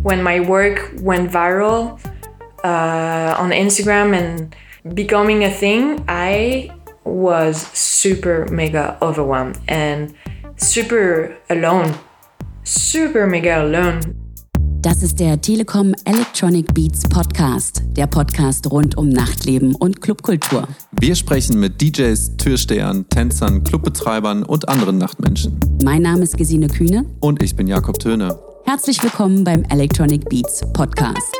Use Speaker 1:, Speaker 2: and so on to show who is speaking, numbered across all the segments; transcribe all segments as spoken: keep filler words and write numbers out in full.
Speaker 1: when my work went viral uh, on Instagram and becoming a thing, I was super mega overwhelmed and super alone. Super mega alone.
Speaker 2: Das ist der Telekom Electronic Beats Podcast, der Podcast rund um Nachtleben und Clubkultur.
Speaker 3: Wir sprechen mit D Js, Türstehern, Tänzern, Clubbetreibern und anderen Nachtmenschen.
Speaker 2: Mein Name ist Gesine Kühne.
Speaker 3: Und ich bin Jakob Töne.
Speaker 2: Herzlich willkommen beim Electronic Beats Podcast.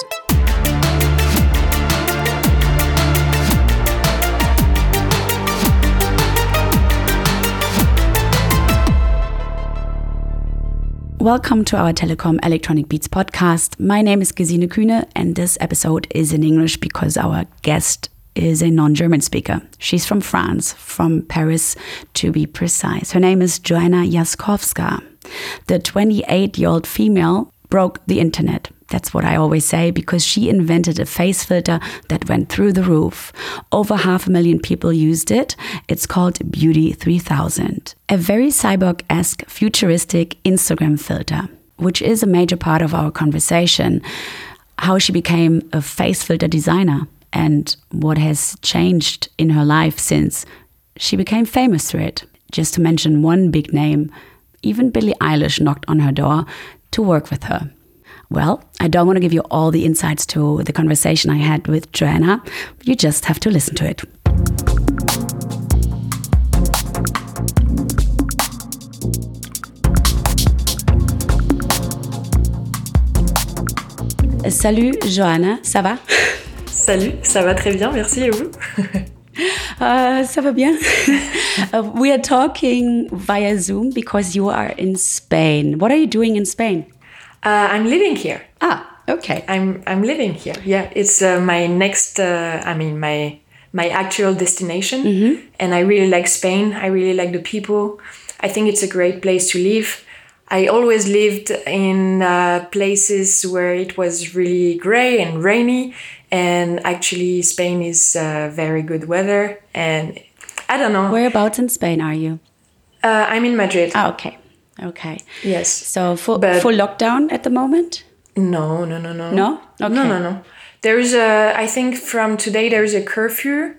Speaker 2: Welcome to our Telekom Electronic Beats podcast. My name is Gesine Kühne and this episode is in English because our guest is a non-German speaker. She's from France, from Paris to be precise. Her name is Joanna Jaskowska. The twenty-eight-year-old female broke the internet. That's what I always say, because she invented a face filter that went through the roof. Over half a million people used it. It's called Beauty three thousand. A very cyborg-esque, futuristic Instagram filter, which is a major part of our conversation. How she became a face filter designer and what has changed in her life since she became famous through it. Just to mention one big name, even Billie Eilish knocked on her door to work with her. Well, I don't want to give you all the insights to the conversation I had with Joanna. You just have to listen to it. Salut Joanna, ça va?
Speaker 1: Salut, ça va très bien, merci, et vous?
Speaker 2: Uh, ça va bien. uh, we are talking via Zoom because you are in Spain. What are you doing in Spain?
Speaker 1: Uh, I'm living here.
Speaker 2: Ah, okay.
Speaker 1: I'm I'm living here. Yeah, it's uh, my next. Uh, I mean, my my actual destination, mm-hmm. And I really like Spain. I really like the people. I think it's a great place to live. I always lived in uh, places where it was really gray and rainy, and actually Spain is uh, very good weather. And I don't know.
Speaker 2: Whereabouts in Spain are you?
Speaker 1: Uh, I'm in Madrid.
Speaker 2: Ah, okay. Okay.
Speaker 1: Yes.
Speaker 2: So full, full lockdown at the moment?
Speaker 1: No, no, no, no.
Speaker 2: No? Okay.
Speaker 1: No, no, no. There is a, I think from today there is a curfew,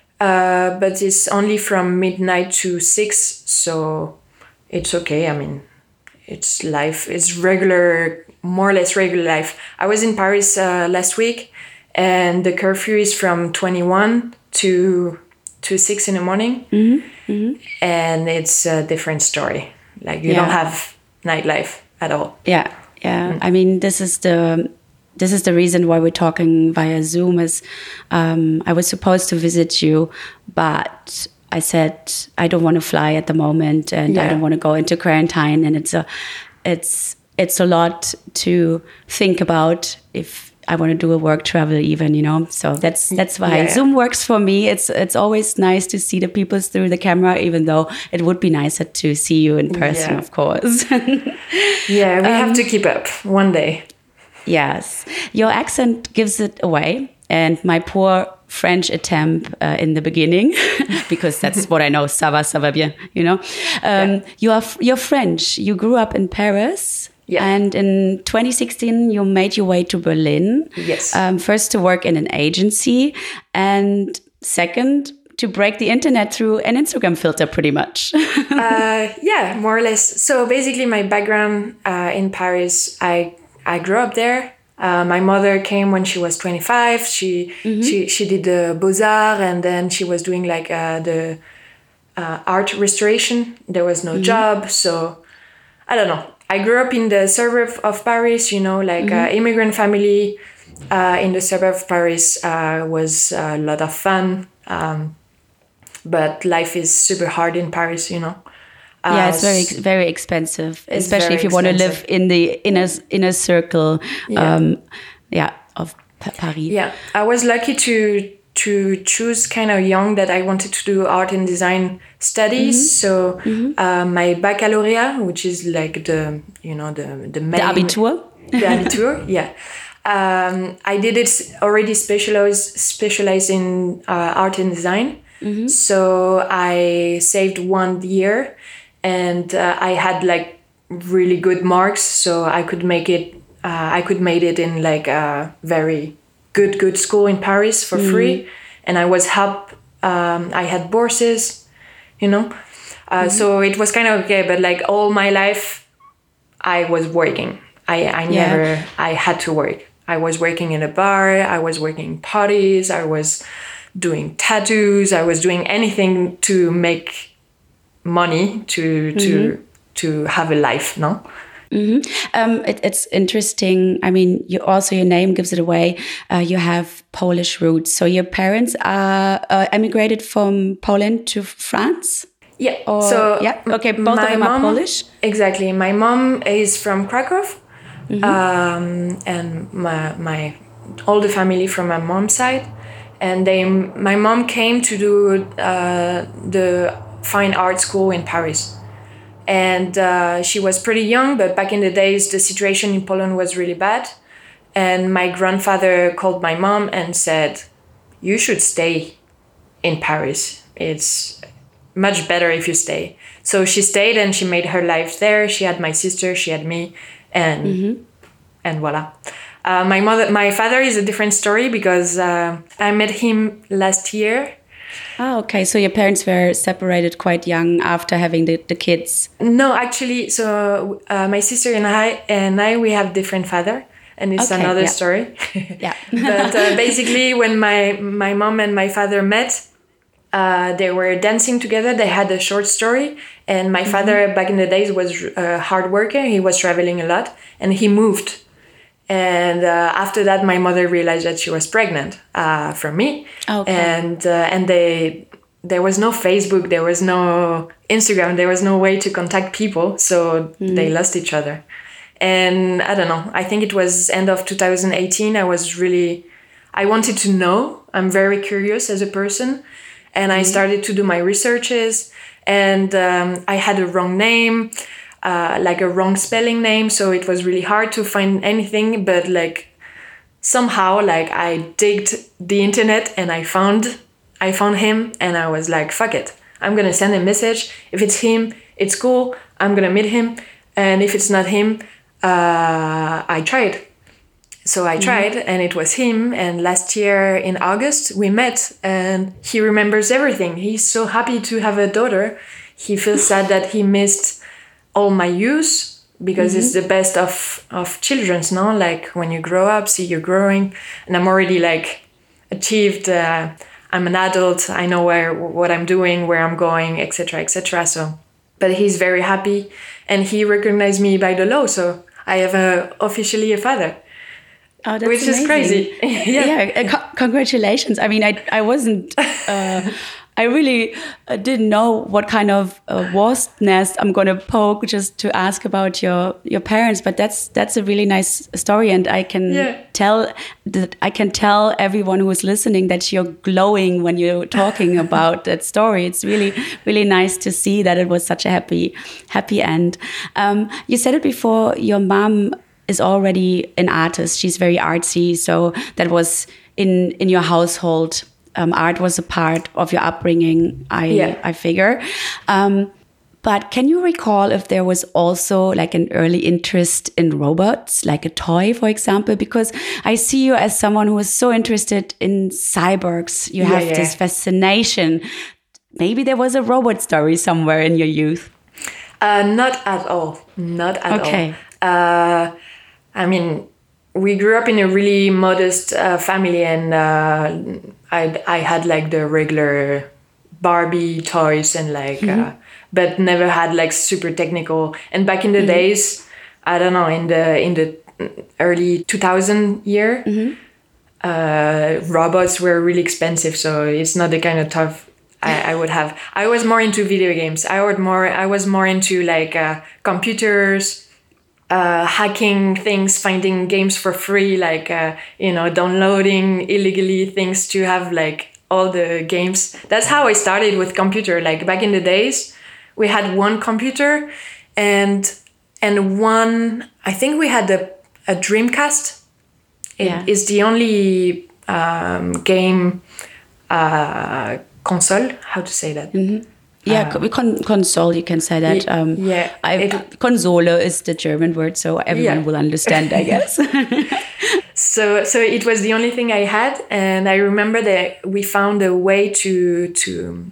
Speaker 1: uh, but it's only from midnight to six, so it's okay. I mean, it's life. It's regular, more or less regular life. I was in Paris uh, last week, and the curfew is from twenty-one to to six in the morning,
Speaker 2: mm-hmm. Mm-hmm.
Speaker 1: and it's a different story. Like you yeah. don't have nightlife at all.
Speaker 2: Yeah, yeah. Mm. I mean, this is the this is the reason why we're talking via Zoom. Is um, I was supposed to visit you, but I said I don't want to fly at the moment, and yeah. I don't want to go into quarantine. And it's a it's it's a lot to think about if I want to do a work travel even, you know. So that's that's why yeah. Zoom works for me. It's it's always nice to see the people through the camera, even though it would be nicer to see you in person,
Speaker 1: yeah.
Speaker 2: of course.
Speaker 1: Yeah, we um, have to keep up one day.
Speaker 2: Yes. Your accent gives it away. And my poor French attempt uh, in the beginning, because that's what I know, ça va, ça va bien, you know. Um, yeah. You are you're French. You grew up in Paris.
Speaker 1: Yeah.
Speaker 2: And in twenty sixteen, you made your way to Berlin.
Speaker 1: Yes.
Speaker 2: Um, first to work in an agency, and second to break the internet through an Instagram filter, pretty much.
Speaker 1: uh, yeah, more or less. So basically, my background uh, in Paris, I I grew up there. Uh, my mother came when she was twenty-five. She mm-hmm. she she did the Beaux-Arts, and then she was doing like uh, the uh, art restoration. There was no mm-hmm. job, so I don't know. I grew up in the suburb of Paris, you know, like mm-hmm. uh, immigrant family uh, in the suburb of Paris uh, was a lot of fun. Um, but life is super hard in Paris, you know. Uh,
Speaker 2: yeah, it's very, very expensive, especially if you expensive. want to live in the inner inner circle, yeah, um, yeah of P- Paris.
Speaker 1: Yeah, I was lucky to to choose kind of young that I wanted to do art and design studies. Mm-hmm. So mm-hmm. Uh, my baccalaureate, which is like the, you know, the the main...
Speaker 2: The Abitur?
Speaker 1: The Abitur, yeah. Um, I did it already specialized, specialized in uh, art and design. Mm-hmm. So I saved one year and uh, I had like really good marks. So I could make it uh, I could make it in like a very good, good school in Paris for mm. free. And I was help, um, I had bourses, you know. Uh, mm-hmm. So it was kind of okay, but like all my life, I was working. I, I yeah. never, I had to work. I was working in a bar, I was working parties, I was doing tattoos, I was doing anything to make money, to mm-hmm. to to have a life, no?
Speaker 2: Mm-hmm. Um, it, it's interesting. I mean, you also, your name gives it away. Uh, you have Polish roots. So your parents are uh, emigrated from Poland to France?
Speaker 1: Yeah.
Speaker 2: Or,
Speaker 1: so
Speaker 2: yeah. Okay, both of them
Speaker 1: mom,
Speaker 2: are Polish?
Speaker 1: Exactly. My mom is from Krakow. Mm-hmm. um, and my, my all the family from my mom's side. And they, my mom came to do uh, the fine art school in Paris. And uh, she was pretty young, but back in the days, the situation in Poland was really bad. And my grandfather called my mom and said, you should stay in Paris. It's much better if you stay. So she stayed and she made her life there. She had my sister, she had me, and mm-hmm. and voila. Uh, my mother, my father is a different story because uh, I met him last year.
Speaker 2: Oh, okay. So your parents were separated quite young after having the, the kids?
Speaker 1: No, actually, so uh, my sister and I and I we have different father, and it's okay, another yeah. story.
Speaker 2: Yeah.
Speaker 1: But uh, basically, when my my mom and my father met, uh, they were dancing together. They had a short story, and my mm-hmm. father back in the days was a hard worker. He was traveling a lot, and he moved. And uh, after that, my mother realized that she was pregnant uh, from me. Okay. And uh, and they there was no Facebook, there was no Instagram, there was no way to contact people. So mm. they lost each other. And I don't know, I think it was end of two thousand eighteen. I was really, I wanted to know. I'm very curious as a person. And mm. I started to do my researches. And um, I had a wrong name. Uh, like a wrong spelling name, so it was really hard to find anything, but like somehow like I digged the internet and I found I found him, and I was like, fuck it, I'm gonna send a message. If it's him, it's cool, I'm gonna meet him, and if it's not him, uh, I tried. So I tried mm-hmm. and it was him, and last year in August we met, and he remembers everything. He's so happy to have a daughter. He feels sad that he missed all my youth, because mm-hmm. it's the best of of children's, no? Like when you grow up, see you growing, and I'm already like achieved. Uh, I'm an adult. I know where what I'm doing, where I'm going, et cetera, et cetera. So, but he's very happy, and he recognized me by the law. So I have a, officially a father.
Speaker 2: Oh, that's
Speaker 1: which
Speaker 2: amazing.
Speaker 1: is crazy.
Speaker 2: yeah, yeah uh, co- congratulations. I mean, I I wasn't. Uh, I really uh, didn't know what kind of uh, wasp nest I'm going to poke just to ask about your, your parents, but that's that's a really nice story, and I can yeah. tell that I can tell everyone who is listening that you're glowing when you're talking about that story. It's really really nice to see that it was such a happy happy end. Um, you said it before. Your mom is already an artist. She's very artsy, so that was in in your household. Um, art was a part of your upbringing, I yeah. I figure. Um, but can you recall if there was also like an early interest in robots, like a toy, for example? Because I see you as someone who is so interested in cyborgs. You yeah, have yeah. this fascination. Maybe there was a robot story somewhere in your youth.
Speaker 1: Uh, not at all. Not at
Speaker 2: okay.
Speaker 1: all. Uh, I mean, we grew up in a really modest uh, family, and uh, I I had like the regular Barbie toys and like, mm-hmm. uh, but never had like super technical. And back in the mm-hmm. days, I don't know, in the in the early two thousand year, mm-hmm. uh, robots were really expensive, so it's not the kind of stuff I, I would have. I was more into video games. I would more. I was more into like uh, computers. Uh, hacking things, finding games for free, like, uh, you know, downloading illegally things to have like all the games. That's how I started with computer. Like back in the days, we had one computer and and one, I think we had a, a Dreamcast. It yeah. is the only um, game uh, console, how to say that?
Speaker 2: Mm-hmm. Yeah, um, con- console, you can say that. Um,
Speaker 1: yeah.
Speaker 2: I, it, console is the German word, so everyone yeah. will understand, I guess.
Speaker 1: so so it was the only thing I had, and I remember that we found a way to to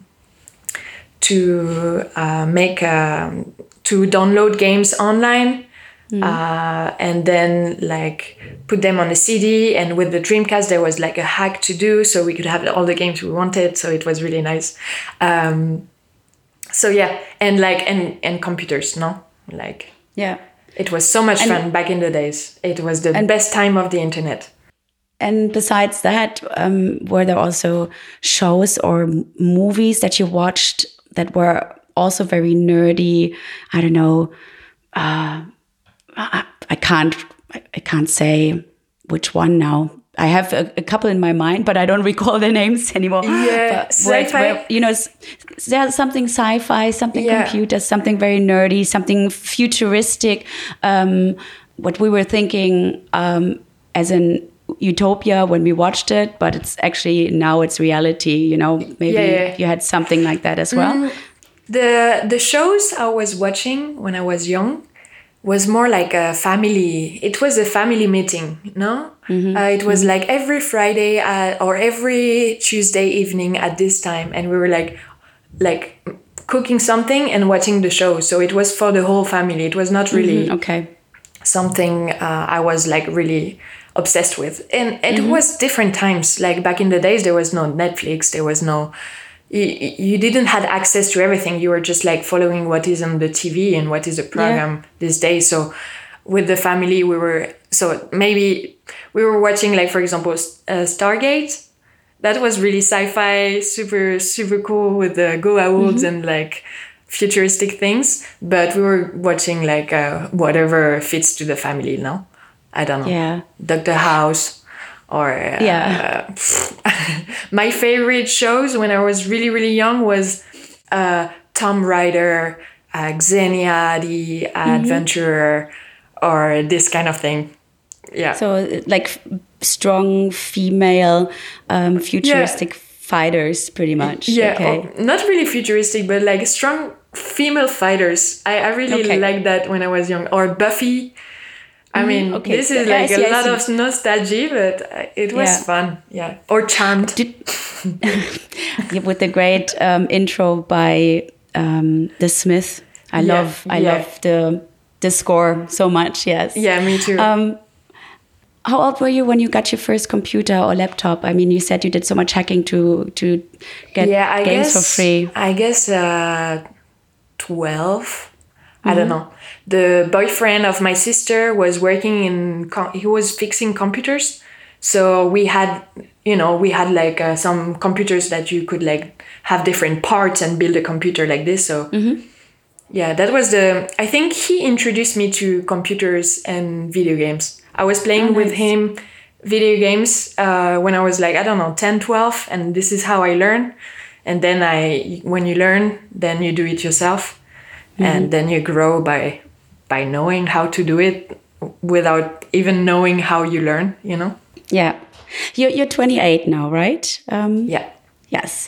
Speaker 1: to uh, make um, to download games online. Mm-hmm. Uh, and then like put them on a C D, and with the Dreamcast there was like a hack to do so we could have all the games we wanted, so it was really nice. Um, so yeah, and like and and computers, no, like
Speaker 2: yeah,
Speaker 1: it was so much
Speaker 2: and,
Speaker 1: fun back in the days. It was the and, best time of the internet.
Speaker 2: And besides that, um, were there also shows or movies that you watched that were also very nerdy? I don't know. Uh, I, I can't. I can't say which one now. I have a, a couple in my mind, but I don't recall their names anymore.
Speaker 1: Yeah,
Speaker 2: sci-fi. Where, you know, there's something sci-fi, something yeah. computer, something very nerdy, something futuristic. Um, what we were thinking um, as an utopia when we watched it, but it's actually now it's reality. You know, maybe yeah, yeah. you had something like that as well. Mm,
Speaker 1: the the shows I was watching when I was young was more like a family. It was a family meeting, no? Mm-hmm. Uh, it was mm-hmm. like every Friday uh, or every Tuesday evening at this time, and we were like, like cooking something and watching the show. So it was for the whole family. It was not really
Speaker 2: mm-hmm. okay.
Speaker 1: something uh, I was like really obsessed with, and it mm-hmm. was different times. Like back in the days, there was no Netflix. There was no. You didn't have access to everything. You were just like following what is on the T V and what is the program yeah. these days. So with the family, we were, so maybe we were watching like, for example, uh, Stargate. That was really sci-fi, super, super cool with the Goa'ulds mm-hmm. and like futuristic things. But we were watching like uh, whatever fits to the family, no? I don't know.
Speaker 2: Yeah.
Speaker 1: Doctor House. Or uh,
Speaker 2: yeah,
Speaker 1: my favorite shows when I was really really young was uh, Tomb Raider, uh, Xenia, the Adventurer, mm-hmm. or this kind of thing. Yeah.
Speaker 2: So like strong female, um, futuristic yeah. fighters, pretty much.
Speaker 1: Yeah,
Speaker 2: okay.
Speaker 1: oh, not really futuristic, but like strong female fighters. I, I really okay. liked that when I was young. Or Buffy. I mean, okay. this is like see, a lot of nostalgia, but it was yeah. fun. Yeah. Or Charmed. Did,
Speaker 2: with the great um, intro by um, The Smith. I yeah. love I yeah. love the the score so much, yes.
Speaker 1: Yeah, me too. Um,
Speaker 2: how old were you when you got your first computer or laptop? I mean, you said you did so much hacking to, to get
Speaker 1: yeah, I
Speaker 2: games
Speaker 1: guess,
Speaker 2: for free.
Speaker 1: I guess uh, twelve. I don't know. The boyfriend of my sister was working in, he was fixing computers. So we had, you know, we had like uh, some computers that you could like have different parts and build a computer like this. So mm-hmm. yeah, that was the, I think he introduced me to computers and video games. I was playing oh, nice. with him video games uh, when I was like, I don't know, ten, twelve. And this is how I learned. And then I, when you learn, then you do it yourself. Mm-hmm. And then you grow by by knowing how to do it without even knowing how you learn, you know?
Speaker 2: Yeah. You're, you're twenty-eight now, right? Um,
Speaker 1: yeah.
Speaker 2: Yes.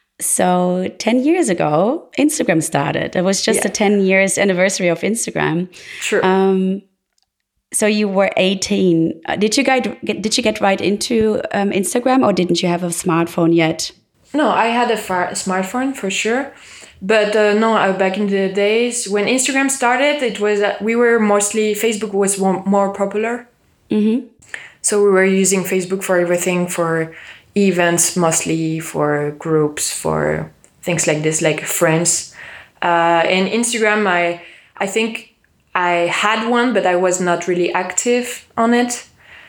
Speaker 2: So ten years ago, Instagram started. It was just yeah. the ten years anniversary of Instagram.
Speaker 1: Sure.
Speaker 2: Um, so you were eighteen. Uh, did you get, did you get right into um, Instagram, or didn't you have a smartphone yet?
Speaker 1: No, I had a far- smartphone for sure. But uh, no, uh, back in the days when Instagram started, it was uh, we were mostly, Facebook was more, more popular. Mm-hmm. So we were using Facebook for everything, for events, mostly for groups, for things like this, like friends. Uh, and Instagram, I I think I had one, but I was not really active on it.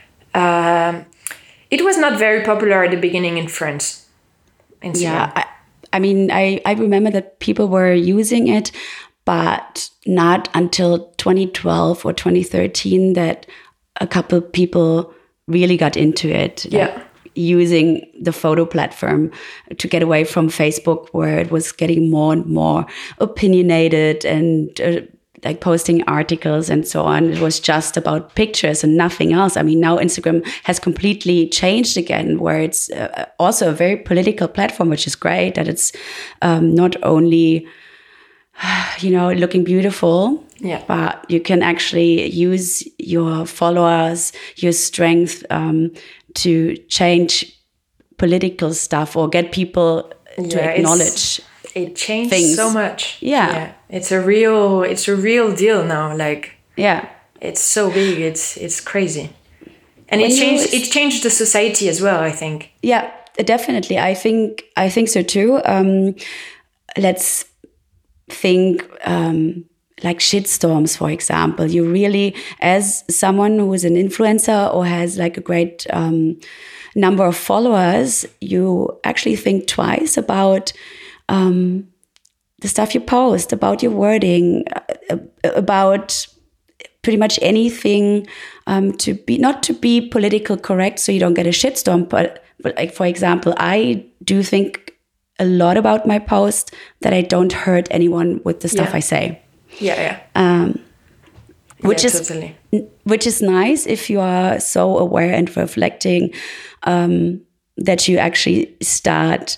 Speaker 1: Um, it was not very popular at the beginning in France. Instagram.
Speaker 2: Yeah. I- I mean, I, I remember that people were using it, but not until twenty twelve or twenty thirteen that a couple of people really got into it.
Speaker 1: Yeah.
Speaker 2: Like using the photo platform to get away from Facebook, where it was getting more and more opinionated and uh, like posting articles and so on. It was just about pictures and nothing else. I mean, now Instagram has completely changed again, where it's uh, also a very political platform, which is great that it's um, not only, you know, looking beautiful,
Speaker 1: yeah,
Speaker 2: but you can actually use your followers, your strength um, to change political stuff or get people to
Speaker 1: yeah,
Speaker 2: acknowledge.
Speaker 1: It changed
Speaker 2: things.
Speaker 1: so much.
Speaker 2: Yeah.
Speaker 1: yeah, it's a real, it's a real deal now. Like,
Speaker 2: yeah,
Speaker 1: it's so big. It's it's crazy, and
Speaker 2: When
Speaker 1: it
Speaker 2: you
Speaker 1: changed.
Speaker 2: always-
Speaker 1: It changed the society as well, I think.
Speaker 2: yeah, definitely. I think I think so too. Um, let's think. Um, like shitstorms, for example. You really, as someone who is an influencer or has like a great um, number of followers, you actually think twice about um, the stuff you post, about your wording, uh, about pretty much anything um, to be, not to be political correct so you don't get a shitstorm, but, but like, for example, I do think a lot about my post that I don't hurt anyone with the stuff
Speaker 1: Yeah.
Speaker 2: I say.
Speaker 1: Yeah, yeah.
Speaker 2: Um, which
Speaker 1: yeah,
Speaker 2: is
Speaker 1: totally.
Speaker 2: which is nice if you are so aware and reflecting um, that you actually start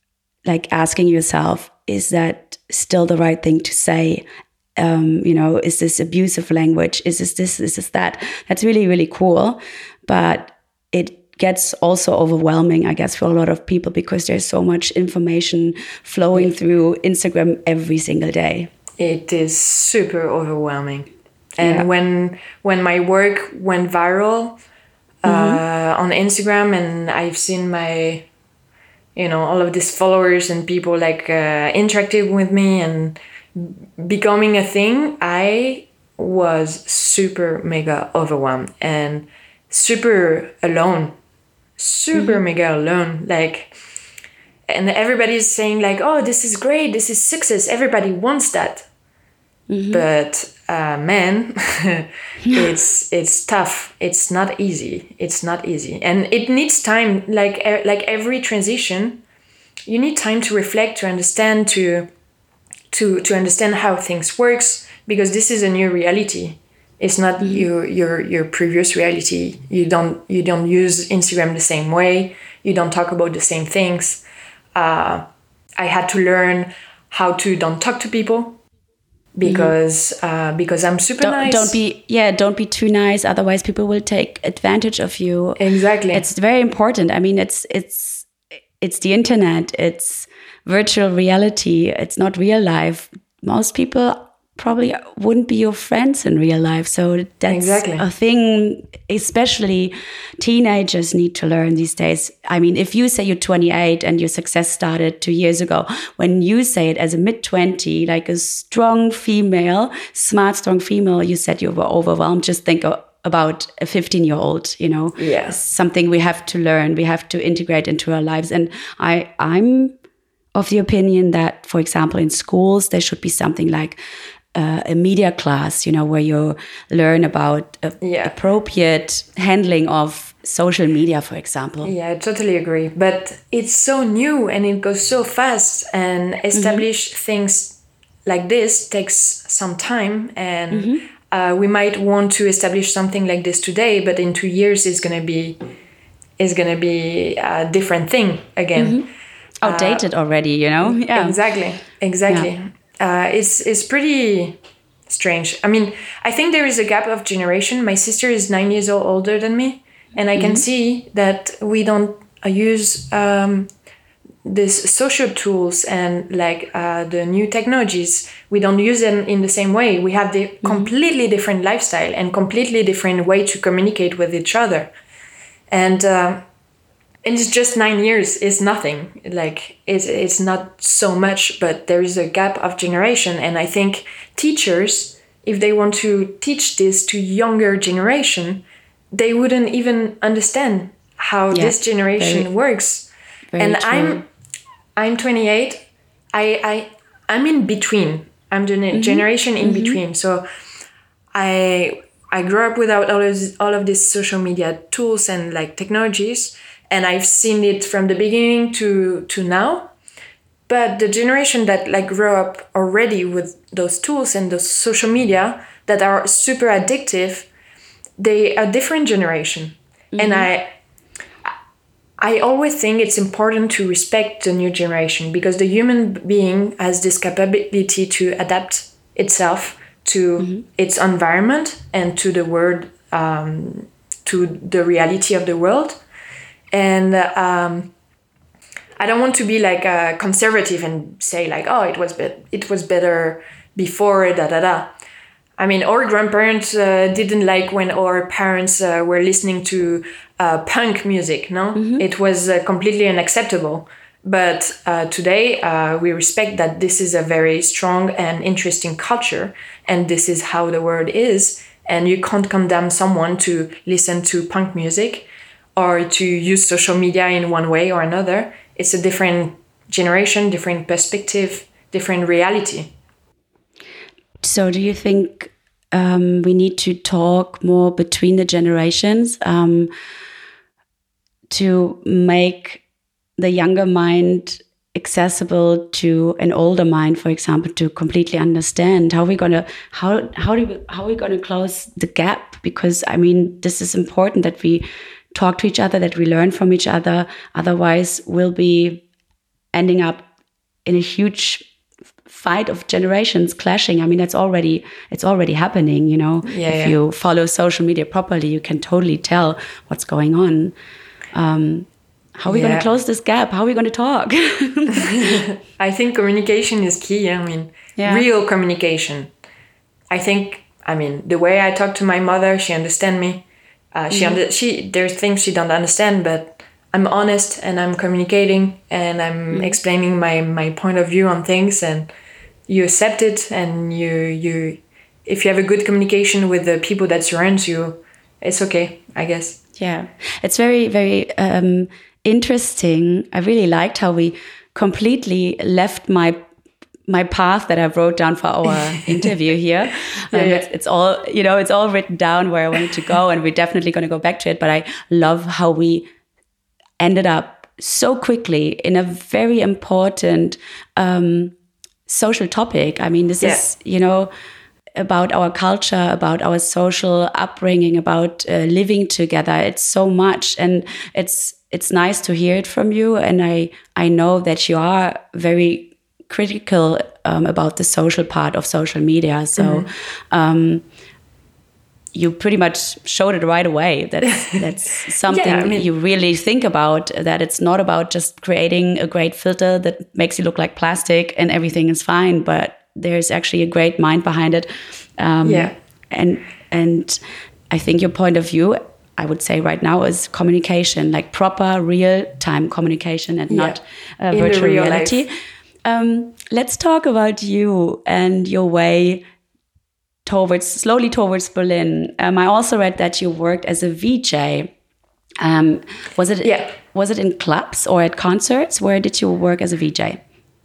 Speaker 2: like asking yourself, is that still the right thing to say? Um, you know, is this abusive language? Is this this? Is this that? That's really, really cool. But it gets also overwhelming, I guess, for a lot of people because there's so much information flowing through Instagram every single day.
Speaker 1: It is super overwhelming. And
Speaker 2: Yeah.
Speaker 1: when when my work went viral uh,
Speaker 2: Mm-hmm.
Speaker 1: on Instagram, and I've seen my, you know, all of these followers and people like uh, interacting with me and becoming a thing, I was super mega overwhelmed and super alone, super
Speaker 2: Mm-hmm.
Speaker 1: mega alone. Like, and everybody's saying like, oh, this is great, this is success, everybody wants that.
Speaker 2: Mm-hmm.
Speaker 1: But uh, man, it's it's tough. It's not easy. It's not easy, and it needs time. Like e- like every transition, you need time to reflect, to understand, to to to understand how things works, because this is a new reality. It's not your your your previous reality. You don't you don't use Instagram the same way. You don't talk about the same things. Uh, I had to learn how to don't talk to people. Because uh, because I'm super
Speaker 2: Don't,
Speaker 1: nice.
Speaker 2: don't be yeah don't be too nice, otherwise people will take advantage of you.
Speaker 1: Exactly.
Speaker 2: It's very important. I mean, it's it's it's the internet, it's virtual reality, it's not real life. Most people probably wouldn't be your friends in real life, so that's
Speaker 1: Exactly.
Speaker 2: a thing especially teenagers need to learn these days. I mean, if you say you're twenty-eight and your success started two years ago, when you say it as a mid twenty, like a strong female, smart strong female, you said you were overwhelmed, just think of about a fifteen year old, you know.
Speaker 1: Yeah.
Speaker 2: It's something we have to learn, we have to integrate into our lives. And I i'm of the opinion that, for example, in schools there should be something like uh, a media class, you know, where you learn about uh,
Speaker 1: Yeah.
Speaker 2: appropriate handling of social media, for example.
Speaker 1: Yeah, I totally agree. But it's so new and it goes so fast, and establish things like this takes some time. And uh, we might want to establish something like this today, but in two years it's gonna be it's gonna be a different thing again.
Speaker 2: Outdated already, you know. Yeah,
Speaker 1: Exactly, exactly. Uh, it's it's pretty strange. I mean, I think there is a gap of generation. My sister is nine years old older than me, and I can see that we don't uh, use um, these social tools and like uh, the new technologies. We don't use them in the same way. We have the completely different lifestyle and completely different way to communicate with each other, and. Uh, And it's just nine years is nothing. Like it's it's not so much, but there is a gap of generation. And I think teachers, if they want to teach this to younger generation, they wouldn't even understand how
Speaker 2: Yeah,
Speaker 1: this generation
Speaker 2: very-
Speaker 1: works.
Speaker 2: very
Speaker 1: And
Speaker 2: true.
Speaker 1: I'm I'm twenty-eight. I I I'm in between. I'm the
Speaker 2: Mm-hmm.
Speaker 1: generation in between. So I I grew up without all of this, all of these social media tools and like technologies. And I've seen it from the beginning to to now. But the generation that like grew up already with those tools and those social media that are super addictive, they are a different generation. Mm-hmm. And I I always think it's important to respect the new generation, because the human being has this capability to adapt itself to mm-hmm. its environment and to the world, um, to the reality of the world. And um, I don't want to be like a conservative and say like, oh, it was be- it was better before, da da da. I mean, our grandparents uh, didn't like when our parents uh, were listening to uh, punk music, no? Mm-hmm. It was uh, completely unacceptable. But uh, today, uh, we respect that this is a very strong and interesting culture, and this is how the world is. And you can't condemn someone to listen to punk music or to use social media in one way or another. It's a different generation, different perspective, different reality.
Speaker 2: So do you think um, we need to talk more between the generations um, to make the younger mind accessible to an older mind, for example, to completely understand how we're gonna how how do we, how are we gonna close the gap? Because I mean, this is important that we talk to each other, that we learn from each other. Otherwise, we'll be ending up in a huge fight of generations clashing. I mean, that's already it's already happening. You know,
Speaker 1: yeah,
Speaker 2: if
Speaker 1: yeah.
Speaker 2: you follow social media properly, you can totally tell what's going on. Um, how are we yeah. going to close this gap? How are we going to talk?
Speaker 1: I think communication is key. I mean, yeah. real communication. I think. I mean, the way I talk to my mother, she understands me. Uh, she mm-hmm. under, she there's things she don't understand, but I'm honest and I'm communicating and I'm mm-hmm. explaining my, my point of view on things, and you accept it, and you you if you have a good communication with the people that surround you, it's okay, I guess.
Speaker 2: Yeah, it's very very um, interesting. I really liked how we completely left my my path that I wrote down for our interview here.
Speaker 1: yeah,
Speaker 2: um,
Speaker 1: yeah.
Speaker 2: It's, it's all, you know, it's all written down where I wanted to go, and we're definitely going to go back to it. But I love how we ended up so quickly in a very important um, social topic. I mean, this yeah. is, you know, about our culture, about our social upbringing, about uh, living together. It's so much, and it's it's nice to hear it from you. And I I know that you are very critical um, about the social part of social media. So mm-hmm. um, you pretty much showed it right away. That's, that's something yeah, I mean, you really think about, that it's not about just creating a great filter that makes you look like plastic and everything is fine, but there's actually a great mind behind it. Um,
Speaker 1: yeah.
Speaker 2: And, and I think your point of view, I would say right now, is communication, like proper real-time communication, and yeah. not uh, virtual reality. Life. Um, let's talk about you and your way towards, slowly towards Berlin. Um, I also read that you worked as a V J. Um, was it
Speaker 1: yeah.
Speaker 2: was it in clubs or at concerts? Where did you work as a V J?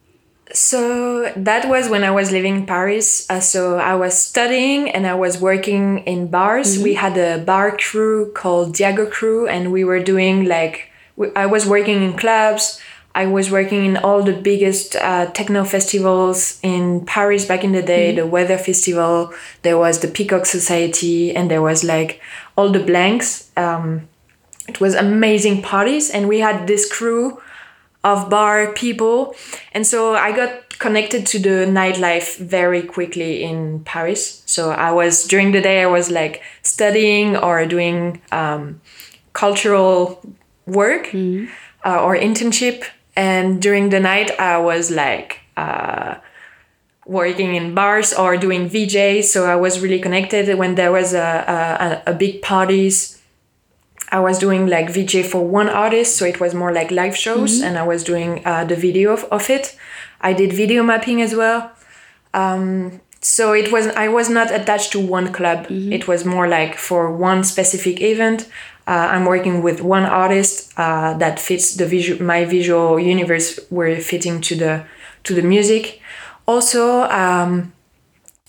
Speaker 1: So that was when I was living in Paris. Uh, so I was studying and I was working in bars. Mm-hmm. We had a bar crew called Diago Crew, and we were doing like, I was working in clubs. I was working in all the biggest uh, techno festivals in Paris back in the day, mm-hmm. the Weather Festival, there was the Peacock Society, and there was like all the blanks. Um, it was amazing parties, and we had this crew of bar people. And so I got connected to the nightlife very quickly in Paris. So I was, during the day, I was like studying or doing um, cultural work mm-hmm. uh, or internship. And during the night, I was like uh, working in bars or doing V J. So I was really connected. When there was a, a, a big parties, I was doing like V J for one artist. So it was more like live shows, mm-hmm. and I was doing uh, the video of, of it. I did video mapping as well. Um, so it was, I was not attached to one club. Mm-hmm. It was more like for one specific event. Uh, I'm working with one artist uh, that fits the visual, my visual universe. We're fitting to the to the music. Also, um,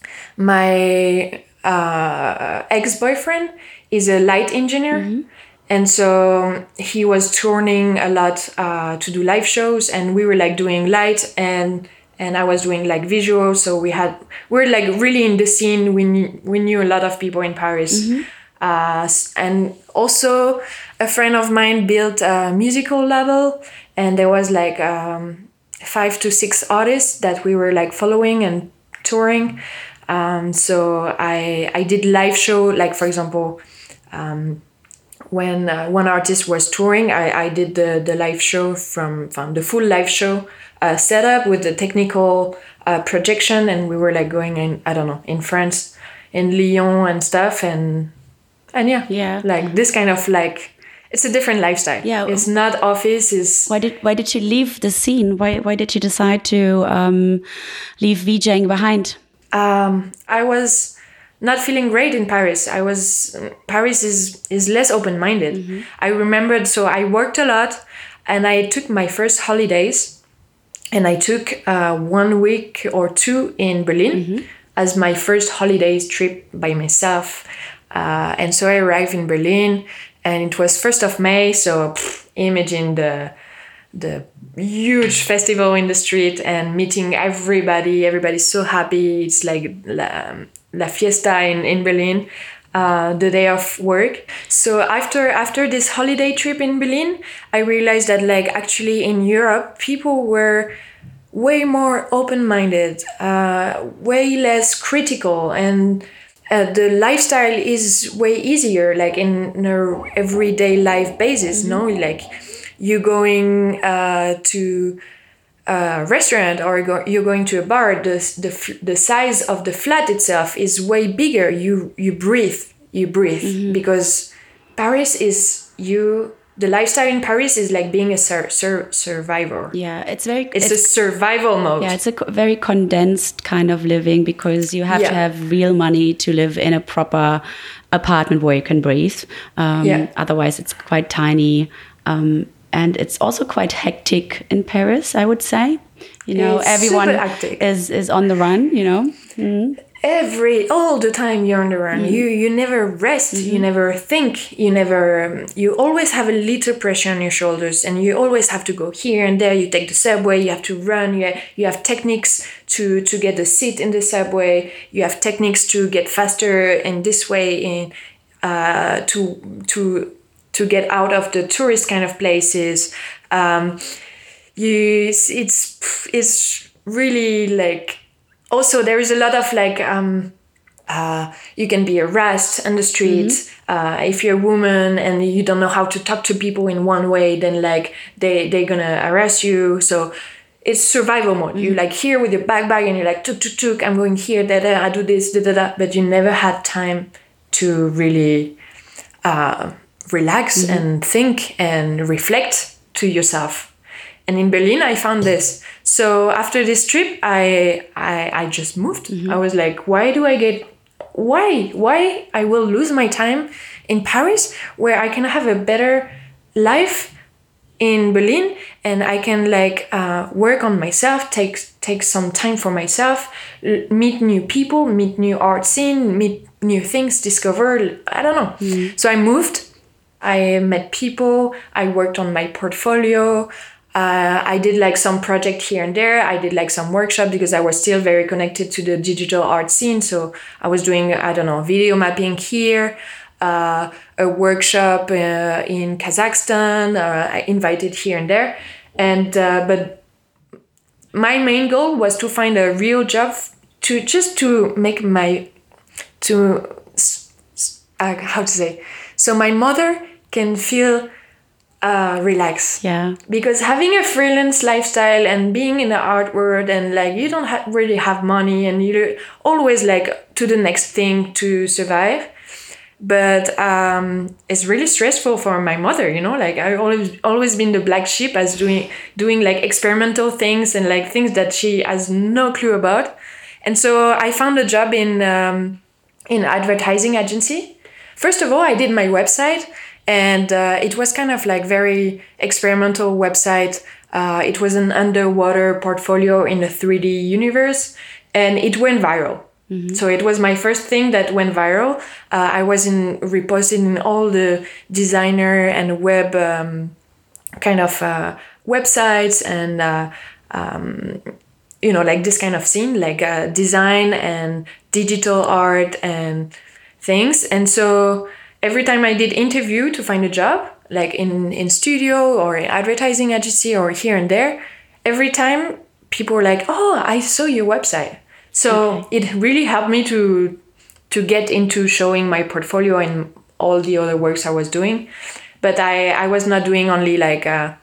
Speaker 1: my uh, ex-boyfriend is a light engineer, mm-hmm. And so he was touring a lot uh, to do live shows, and we were like doing light, and and I was doing like visuals. So we had we were like really in the scene. We knew, we knew a lot of people in Paris, mm-hmm. uh, and also a friend of mine built a musical label, and there was like um, five to six artists that we were like following and touring. Um, so I I did live show, like for example. Um, When uh, one artist was touring, I, I did the, the live show from, from the full live show uh, setup with the technical uh, projection, and we were like going in, I don't know, in France, in Lyon and stuff, and and yeah,
Speaker 2: yeah,
Speaker 1: like this kind of like, it's a different lifestyle.
Speaker 2: Yeah,
Speaker 1: it's not office. Is
Speaker 2: why did why did you leave the scene? Why why did you decide to um, leave VJing behind?
Speaker 1: Um, I was. Not feeling great in Paris. I was Paris is is less open-minded. Mm-hmm. I remembered, so I worked a lot, and I took my first holidays, and I took uh, one week or two in Berlin mm-hmm. as my first holidays trip by myself. Uh, and so I arrived in Berlin, and it was first of May. So pff, imagine the the huge festival in the street and meeting everybody. Everybody's so happy. It's like um, La Fiesta in, in Berlin, uh, the day of work. So after after this holiday trip in Berlin, I realized that like actually in Europe, people were way more open-minded, uh, way less critical, and uh, the lifestyle is way easier, like in an everyday life basis, mm-hmm. no? Like you going uh, to a restaurant or go, you're going to a bar, the, the the size of the flat itself is way bigger. You you breathe, you breathe mm-hmm. because Paris is you. The lifestyle in Paris is like being a sur- sur- survivor.
Speaker 2: Yeah, it's very.
Speaker 1: It's, it's a survival mode.
Speaker 2: Yeah, it's a co- very condensed kind of living because you have yeah. to have real money to live in a proper apartment where you can breathe. Um, yeah. Otherwise, it's quite tiny. Um, And it's also quite hectic in Paris, I would say. You know,
Speaker 1: it's
Speaker 2: everyone is, is on the run, you know. Mm-hmm.
Speaker 1: Every, all the time you're on the run. Mm-hmm. You you never rest, mm-hmm. you never think, you never, um, you always have a little pressure on your shoulders, and you always have to go here and there. You take the subway, you have to run, you have, you have techniques to, to get a seat in the subway, you have techniques to get faster in this way, in uh, to to to get out of the tourist kind of places. Um, you, it's, it's really like, also there is a lot of like, um, uh, you can be harassed on the street. Mm-hmm. Uh, if you're a woman and you don't know how to talk to people in one way, then like they, they're gonna arrest you. So it's survival mode. Mm-hmm. You're like here with your backpack and you're like, tuk, tuk, tuk, I'm going here, da, da, I do this, da, da, da. But you never had time to really, uh, relax mm-hmm. and think and reflect to yourself. And in Berlin, I found this. So after this trip, I I, I just moved. Mm-hmm. I was like, why do I get, why? Why I will lose my time in Paris where I can have a better life in Berlin, and I can like uh, work on myself, take take some time for myself, meet new people, meet new art scene, meet new things, discover, I don't know. Mm-hmm. So I moved. I met people, I worked on my portfolio, uh, I did like some project here and there, I did like some workshop because I was still very connected to the digital art scene. So I was doing, I don't know, video mapping here, uh, a workshop uh, in Kazakhstan, uh, I invited here and there. And uh, but my main goal was to find a real job, to just to make my, to, uh, how to say, so my mother can feel uh, relaxed.
Speaker 2: Yeah.
Speaker 1: Because having a freelance lifestyle and being in the art world and like you don't ha- really have money and you're always like to the next thing to survive. But um, it's really stressful for my mother, you know, like I always always been the black sheep as doing doing like experimental things and like things that she has no clue about. And so I found a job in um, in advertising agency. First of all, I did my website, and uh, it was kind of like very experimental website. Uh, it was an underwater portfolio in a three D universe, and it went viral. Mm-hmm. So it was my first thing that went viral. Uh, I was in reposted in all the designer and web um, kind of uh, websites and uh, um, you know, like this kind of scene, like uh, design and digital art and things. And so every time I did interview to find a job, like in, in studio or in advertising agency or here and there, every time people were like, oh, I saw your website. So okay. It really helped me to to get into showing my portfolio and all the other works I was doing. But I, I was not doing only like, uh,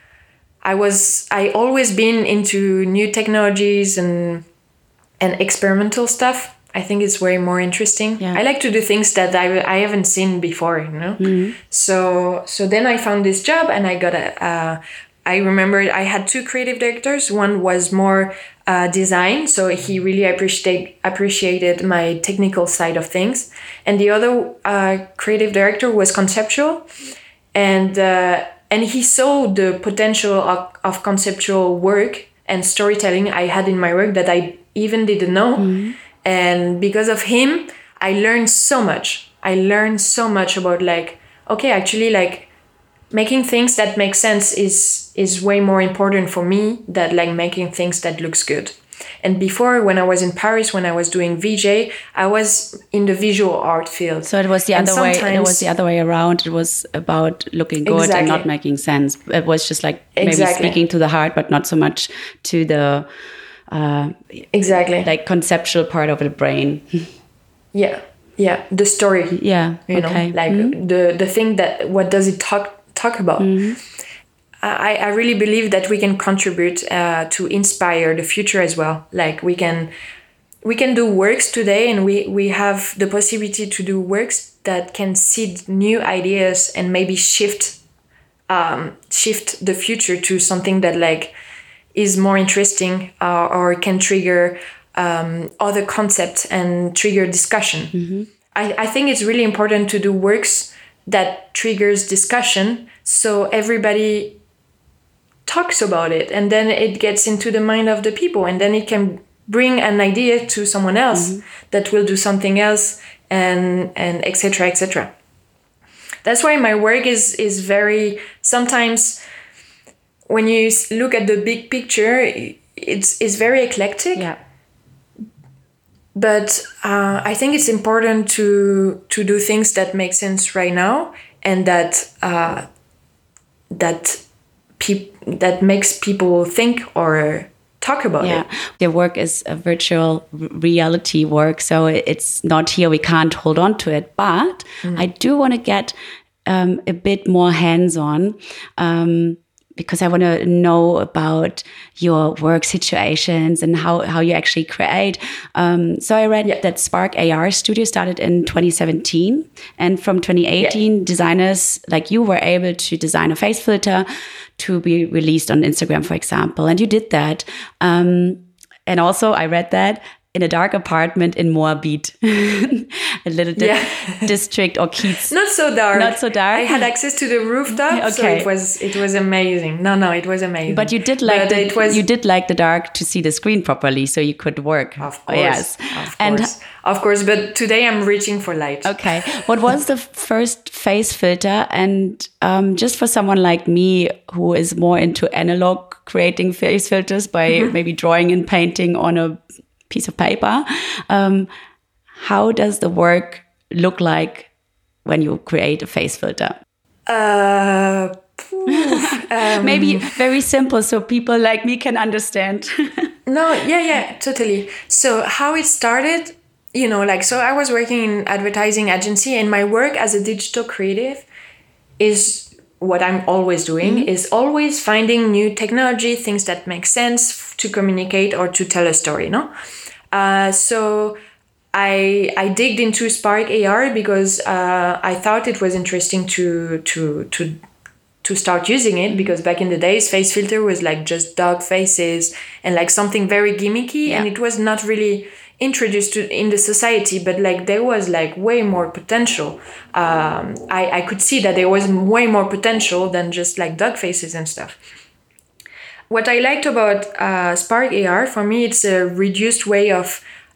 Speaker 1: I was, I always been into new technologies and and experimental stuff. I think it's way more interesting. Yeah. I like to do things that I, I haven't seen before, you know? Mm-hmm. So so then I found this job and I got a, uh, I remember I had two creative directors. One was more uh, design, so he really appreciate, appreciated my technical side of things. And the other uh, creative director was conceptual. And uh, and he saw the potential of, of conceptual work and storytelling I had in my work that I even didn't know. Mm-hmm. And because of him, I learned so much. I learned so much about like, okay, actually like making things that make sense is is way more important for me than like making things that looks good. And before, when I was in Paris, when I was doing V J, I was in the visual art field.
Speaker 2: So it was the other way. It was the other way around. It was about looking good exactly. and not making sense. It was just like maybe exactly. speaking to the heart, but not so much to the uh,
Speaker 1: exactly
Speaker 2: like conceptual part of the brain.
Speaker 1: yeah, yeah, the story.
Speaker 2: Yeah,
Speaker 1: you
Speaker 2: okay.
Speaker 1: know, like mm-hmm. the the thing that what does it talk talk about. Mm-hmm. I, I really believe that we can contribute uh, to inspire the future as well. Like we can we can do works today, and we, we have the possibility to do works that can seed new ideas and maybe shift um, shift the future to something that like is more interesting uh, or can trigger um, other concepts and trigger discussion. Mm-hmm. I, I think it's really important to do works that triggers discussion, so everybody talks about it, and then it gets into the mind of the people, and then it can bring an idea to someone else mm-hmm. that will do something else, and and et cetera, et cetera. That's why my work is is very, sometimes when you look at the big picture, it's it's very eclectic.
Speaker 2: Yeah.
Speaker 1: But uh, I think it's important to to do things that make sense right now, and that uh, that pe- that makes people think or talk about
Speaker 2: yeah.
Speaker 1: it.
Speaker 2: The work is a virtual reality work, so it's not here. We can't hold on to it. But mm. I do want to get um, a bit more hands-on. Um, because I want to know about your work situations and how, how you actually create. Um, so I read yeah. that Spark A R Studio started in twenty seventeen. And from twenty eighteen, yeah. designers like you were able to design a face filter to be released on Instagram, for example. And you did that. Um, and also I read that in a dark apartment in Moabit, a little di- yeah. district or Kiez.
Speaker 1: Not so dark.
Speaker 2: Not so dark.
Speaker 1: I had access to the rooftop, okay. so it was it was amazing. No, no, it was amazing.
Speaker 2: But you did like the, it was, you did like the dark to see the screen properly, so you could work.
Speaker 1: Of course,
Speaker 2: yes,
Speaker 1: of
Speaker 2: and
Speaker 1: course, of course. But today I'm reaching for light.
Speaker 2: Okay, what was the first face filter? And um, just for someone like me who is more into analog, creating face filters by mm-hmm. maybe drawing and painting on a piece of paper. Um, how does the work look like when you create a face filter?
Speaker 1: Uh,
Speaker 2: um, Maybe very simple so people like me can understand.
Speaker 1: No, yeah, yeah, totally. So how it started, you know, like, so I was working in advertising agency, and my work as a digital creative is what I'm always doing, mm-hmm. is always finding new technology, things that make sense to communicate or to tell a story, no? Uh, so I I digged into Spark A R because uh, I thought it was interesting to to to to start using it, because back in the days, face filter was like just dog faces and like something very gimmicky, yeah. and it was not really introduced to in the society, but like there was like way more potential. Um, I, I could see that there was way more potential than just like dog faces and stuff. What I liked about uh, Spark A R, for me, it's a reduced way of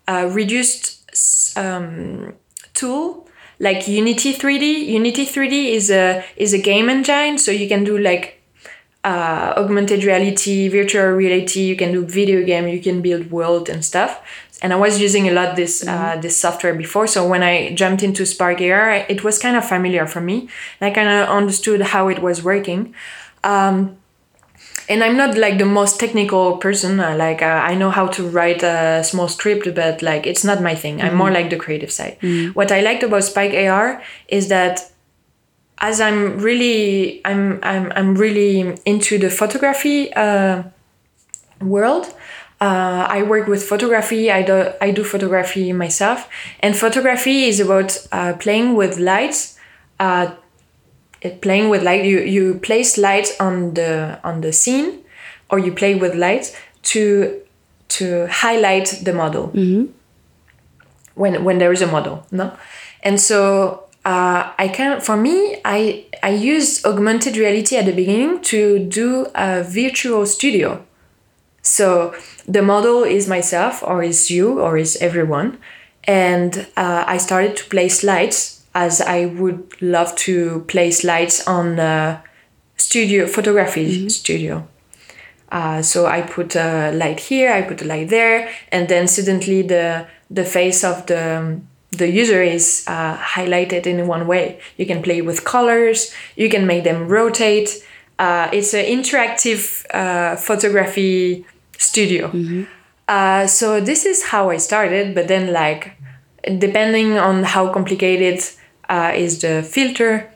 Speaker 1: uh, reduced um, tool like Unity three D. Unity three D is a is a game engine, so you can do like uh, augmented reality, virtual reality. You can do video game. You can build world and stuff. And I was using a lot this mm-hmm. uh, this software before. So when I jumped into Spark A R, it was kind of familiar for me. And I kind of understood how it was working. Um, and I'm not like the most technical person. Uh, like uh, I know how to write a small script, but like it's not my thing. Mm-hmm. I'm more like the creative side. Mm-hmm. What I liked about Spark A R is that as I'm really I'm I'm I'm really into the photography uh, world. Uh, I work with photography. I do I do photography myself, and photography is about uh, playing with lights. Uh, playing with light. You you place lights on the on the scene, or you play with lights to to highlight the model. Mm-hmm. When when there is a model, no, and so uh, I can for me I I used augmented reality at the beginning to do a virtual studio. So the model is myself, or is you, or is everyone. And uh, I started to place lights as I would love to place lights on a studio, photography mm-hmm. studio. Uh, so I put a light here, I put a light there, and then suddenly the the face of the the user is uh, highlighted in one way. You can play with colors, you can make them rotate. Uh, it's an interactive uh, photography studio. Mm-hmm. Uh, so this is how I started, but then like depending on how complicated uh, is the filter,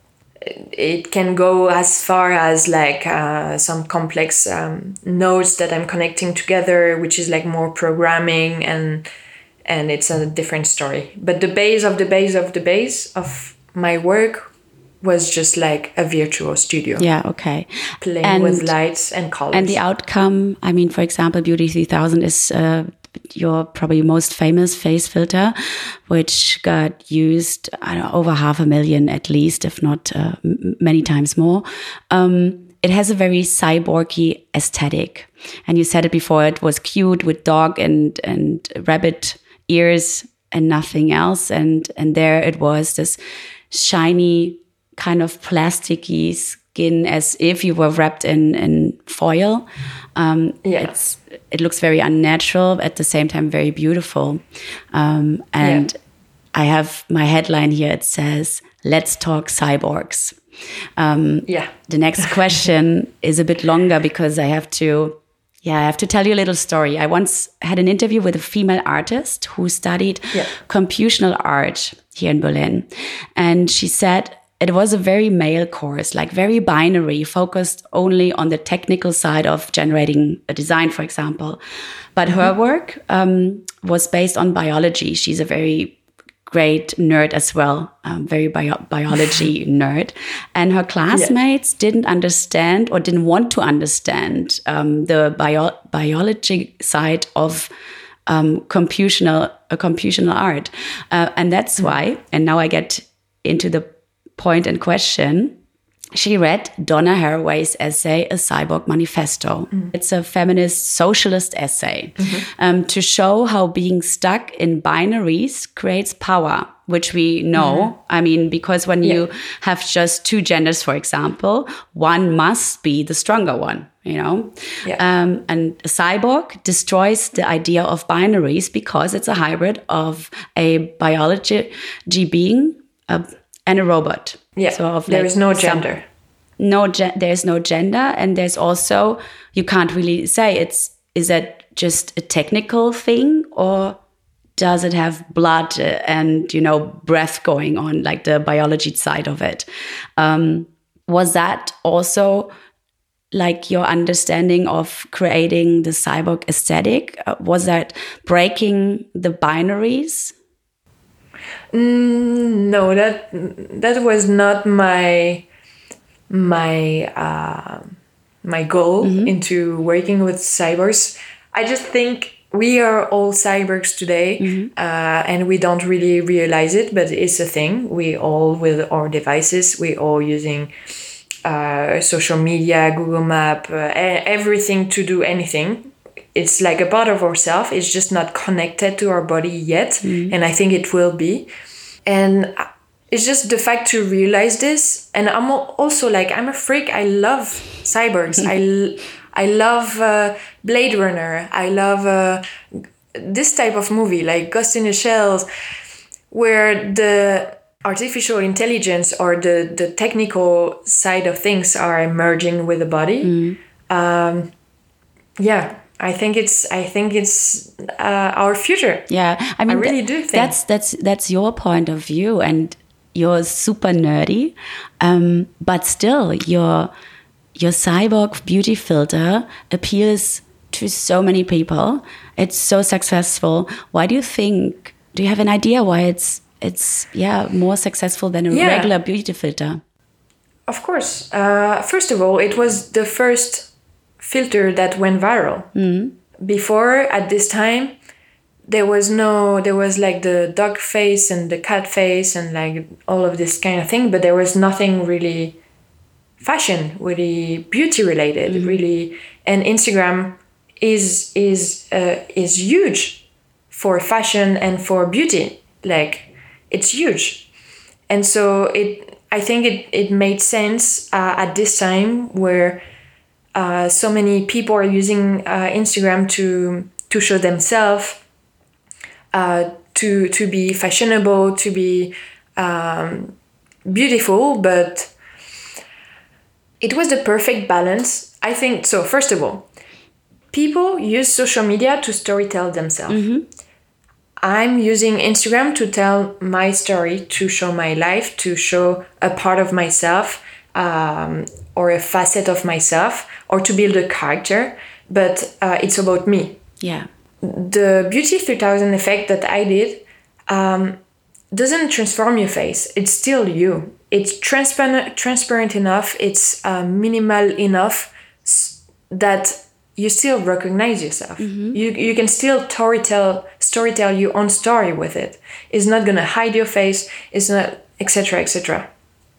Speaker 1: it can go as far as like uh, some complex um, nodes that I'm connecting together, which is like more programming, and and it's a different story. But the base of the base of the base of my work was just like a virtual studio.
Speaker 2: Yeah, okay.
Speaker 1: Playing and, with lights and colors.
Speaker 2: And the outcome, I mean, for example, Beauty three thousand is uh, your probably most famous face filter, which got used, I don't know, over half a million at least, if not uh, m- many times more. Um, it has a very cyborgy aesthetic. And you said it before, it was cute with dog and, and rabbit ears and nothing else. And, and there it was, this shiny, kind of plasticky skin, as if you were wrapped in, in foil. Um, yeah. It's it looks very unnatural, at the same time very beautiful. Um, and yeah. I have my headline here. It says, "Let's talk cyborgs." Um, yeah. The next question is a bit longer because I have to, yeah, I have to tell you a little story. I once had an interview with a female artist who studied yeah. computational art here in Berlin, and she said it was a very male course, like very binary, focused only on the technical side of generating a design, for example. But mm-hmm. her work um, was based on biology. She's a very great nerd as well, um, very bio- biology nerd. And her classmates yeah. didn't understand or didn't want to understand um, the bio- biology side of um, computational, uh, computational art. Uh, and that's mm-hmm. why, and now I get into the point in question, she read Donna Haraway's essay, A Cyborg Manifesto. Mm-hmm. It's a feminist socialist essay mm-hmm. um, to show how being stuck in binaries creates power, which we know. Mm-hmm. I mean, because when yeah. you have just two genders, for example, one must be the stronger one, you know? Yeah. Um, and a cyborg destroys the idea of binaries because it's a hybrid of a biology being, a and a robot.
Speaker 1: Yeah, so of there like is no gender.
Speaker 2: Some, no, ge- there's no gender, and there's also, you can't really say it's, is that just a technical thing, or does it have blood and, you know, breath going on, like the biology side of it? Um, was that also like your understanding of creating the cyborg aesthetic? Uh, was that breaking the binaries?
Speaker 1: Mm, no, that that was not my my uh, my goal mm-hmm. into working with cyborgs. I just think we are all cyborgs today, mm-hmm. uh, and we don't really realize it, but it's a thing. We all, with our devices, we all using uh, social media, Google Map, uh, everything to do anything. it's like a part of ourselves. It's just not connected to our body yet. Mm. And I think it will be. And it's just the fact to realize this. And I'm also like, I'm a freak. I love cyborgs. I, I love uh, Blade Runner. I love uh, this type of movie, like Ghost in the Shell, where the artificial intelligence or the, the technical side of things are merging with the body. Mm. Um, yeah, I think it's I think it's uh, our future.
Speaker 2: Yeah, I mean,
Speaker 1: I really do think
Speaker 2: that's that's that's your point of view, and you're super nerdy, um, but still your your cyborg beauty filter appeals to so many people. It's so successful. Why do you think? Do you have an idea why it's it's yeah more successful than a yeah. regular beauty filter?
Speaker 1: Of course. Uh, first of all, it was the first filter that went viral. Mm. Before, at this time, there was no, there was like the dog face and the cat face and like all of this kind of thing, but there was nothing really fashion, really beauty related, mm. really. And Instagram is is uh, is huge for fashion and for beauty. Like, it's huge. And so it, I think it, it made sense uh, at this time where Uh, so many people are using uh, Instagram to to show themselves, uh, to to be fashionable, to be um, beautiful. But it was the perfect balance, I think. So first of all, people use social media to storytell themselves. Mm-hmm. I'm using Instagram to tell my story, to show my life, to show a part of myself. Um, or a facet of myself, or to build a character, but uh, it's about me.
Speaker 2: Yeah.
Speaker 1: The Beauty three thousand effect that I did um, doesn't transform your face. It's still you. It's transparent, transparent enough. It's uh, minimal enough that you still recognize yourself. Mm-hmm. You you can still storytell storytell your own story with it. It's not gonna hide your face. It's not et cetera et cetera.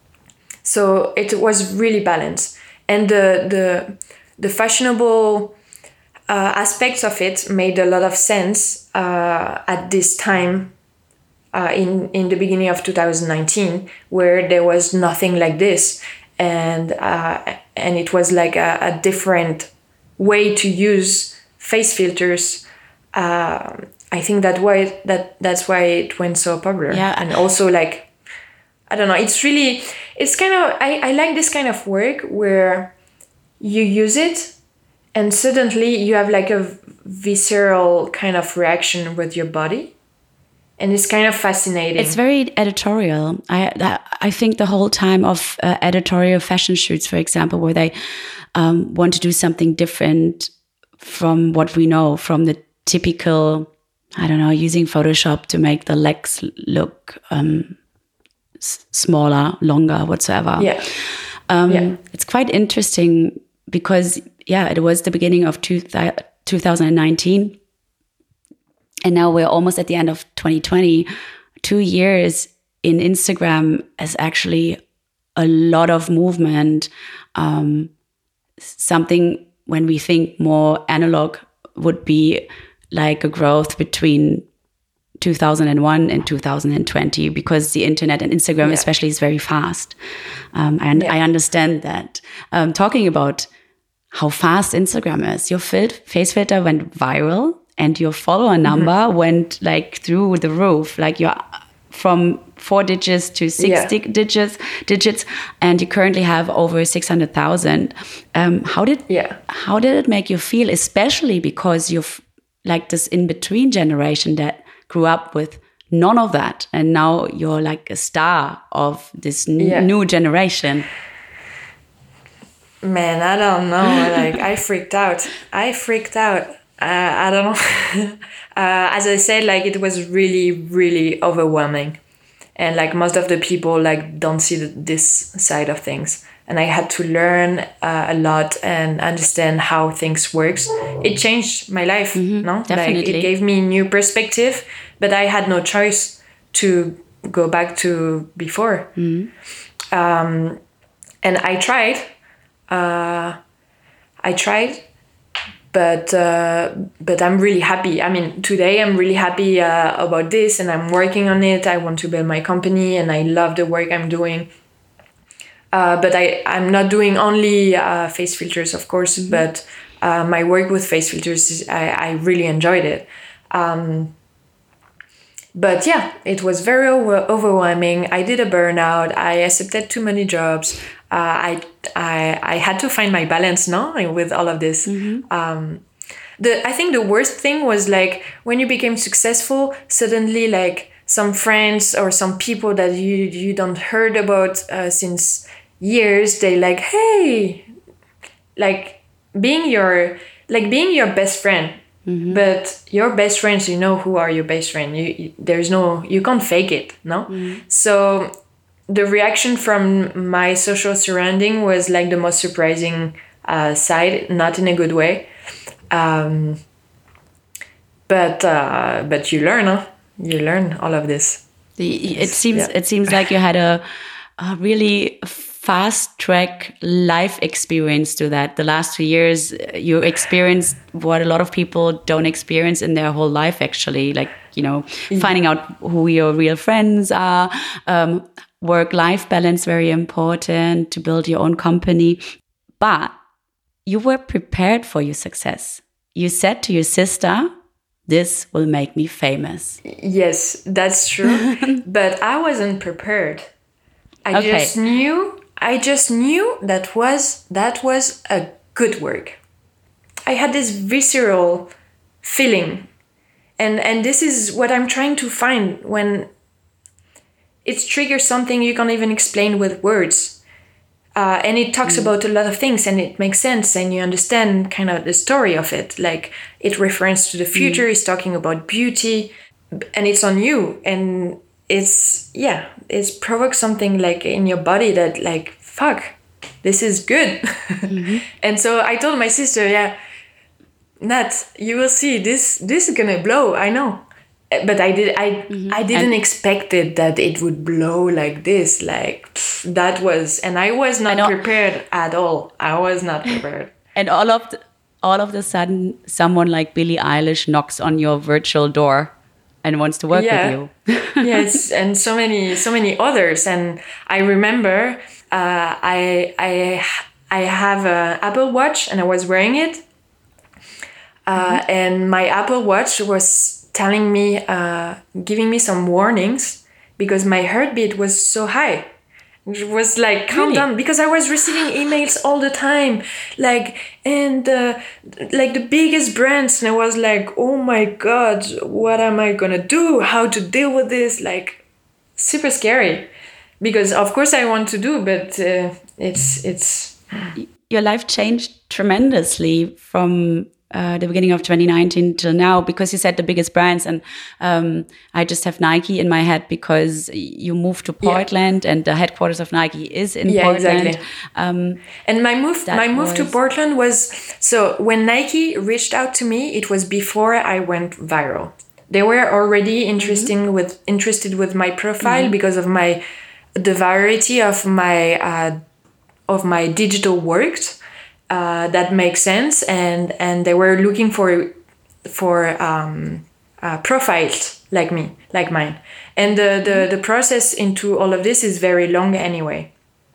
Speaker 1: So it was really balanced, and the the the fashionable uh, aspects of it made a lot of sense uh, at this time uh, in in the beginning of two thousand nineteen, where there was nothing like this, and uh, and it was like a, a different way to use face filters. Uh, I think that why that that's why it went so popular.
Speaker 2: Yeah,
Speaker 1: and also like. I don't know, it's really, it's kind of, I, I like this kind of work where you use it and suddenly you have like a visceral kind of reaction with your body. And it's kind of fascinating.
Speaker 2: It's very editorial. I I think the whole time of uh, editorial fashion shoots, for example, where they um, want to do something different from what we know, from the typical, I don't know, using Photoshop to make the legs look um, smaller, longer, whatsoever.
Speaker 1: Yeah.
Speaker 2: Um,
Speaker 1: yeah.
Speaker 2: It's quite interesting because, yeah, it was the beginning of two thousand nineteen. And now we're almost at the end of twenty twenty. Two years in Instagram is actually a lot of movement. Um, something when we think more analog would be like a growth between two thousand one and two thousand twenty, because the internet and Instagram yeah. especially is very fast. Um, and yeah. I understand that. Um, talking about how fast Instagram is, your fil- face filter went viral and your follower number mm-hmm. went like through the roof. Like you're from four digits to six yeah. di- digits, digits, and you currently have over six hundred thousand. Um, how did
Speaker 1: yeah.
Speaker 2: how did it make you feel, especially because you're f- like this in-between generation that grew up with none of that, and now you're like a star of this n- yeah. new generation?
Speaker 1: Man, I don't know. Like I freaked out. I freaked out. Uh, I don't know. uh, as I said, like it was really, really overwhelming, and like most of the people like don't see the, this side of things. And I had to learn uh, a lot and understand how things works. It changed my life,
Speaker 2: mm-hmm,
Speaker 1: no?
Speaker 2: Definitely.
Speaker 1: Like it gave me new perspective, but I had no choice to go back to before.
Speaker 2: Mm-hmm.
Speaker 1: Um, and I tried. Uh, I tried, but uh, but I'm really happy. I mean, today I'm really happy uh, about this, and I'm working on it. I want to build my company, and I love the work I'm doing. Uh, but I, I'm not doing only uh, face filters, of course, mm-hmm. but uh, my work with face filters, is, I, I really enjoyed it. Um, but yeah, it was very over- overwhelming. I did a burnout. I accepted too many jobs. Uh, I, I I had to find my balance now with all of this. Mm-hmm. Um, the I think the worst thing was like when you became successful, suddenly like some friends or some people that you you don't heard about uh, since years, they like, hey, like being your like being your best friend. Mm-hmm. But your best friends, you know who are your best friend. You, you there's no you can't fake it, no. Mm-hmm. So the reaction from my social surrounding was like the most surprising uh, side, not in a good way. Um, but uh, but you learn, huh? You learn all of this.
Speaker 2: It seems yeah. it seems like you had a, a really fast track life experience to that. The last two years, you experienced what a lot of people don't experience in their whole life, actually. Like, you know, yeah. finding out who your real friends are, um, work-life balance, very important, to build your own company. But you were prepared for your success. You said to your sister, this will make me famous.
Speaker 1: Yes, that's true. But I wasn't prepared. I okay. just knew, I just knew that was, that was a good work. I had this visceral feeling. And, and this is what I'm trying to find when it triggers something you can't even explain with words. Uh, and it talks mm. about a lot of things, and it makes sense, and you understand kind of the story of it. Like, it refers to the future, mm. it's talking about beauty, and it's on you. And it's, yeah, it's provokes something like in your body that like, fuck, this is good. Mm-hmm. And so I told my sister, yeah, Nat, you will see, this, this is gonna blow, I know. But I did. I mm-hmm. I didn't and expect it that it would blow like this. Like pff, that was, and I was not prepared at all. I was not prepared.
Speaker 2: And all of the, all of the sudden, someone like Billie Eilish knocks on your virtual door and wants to work
Speaker 1: yeah.
Speaker 2: with you.
Speaker 1: Yes, and so many, so many others. And I remember, uh, I I I have an Apple Watch, and I was wearing it, uh, mm-hmm. and my Apple Watch was telling me, uh, giving me some warnings because my heartbeat was so high. It was like, calm really? down, because I was receiving emails all the time, like, and uh, like the biggest brands, and I was like, oh my God, what am I gonna do? How to deal with this? Like, super scary, because of course I want to do, but uh, it's it's.
Speaker 2: Your life changed tremendously from Uh, the beginning of twenty nineteen till now, because you said the biggest brands, and um, I just have Nike in my head because you moved to Portland, yeah. and the headquarters of Nike is in
Speaker 1: yeah,
Speaker 2: Portland.
Speaker 1: Exactly.
Speaker 2: Um,
Speaker 1: and my move, my move was... to Portland was, so when Nike reached out to me, it was before I went viral. They were already interesting mm-hmm. with interested with my profile mm-hmm. because of my the variety of my uh, of my digital work. Uh, that makes sense, and and they were looking for for um, uh, profiles like me, like mine, and the, the the process into all of this is very long anyway.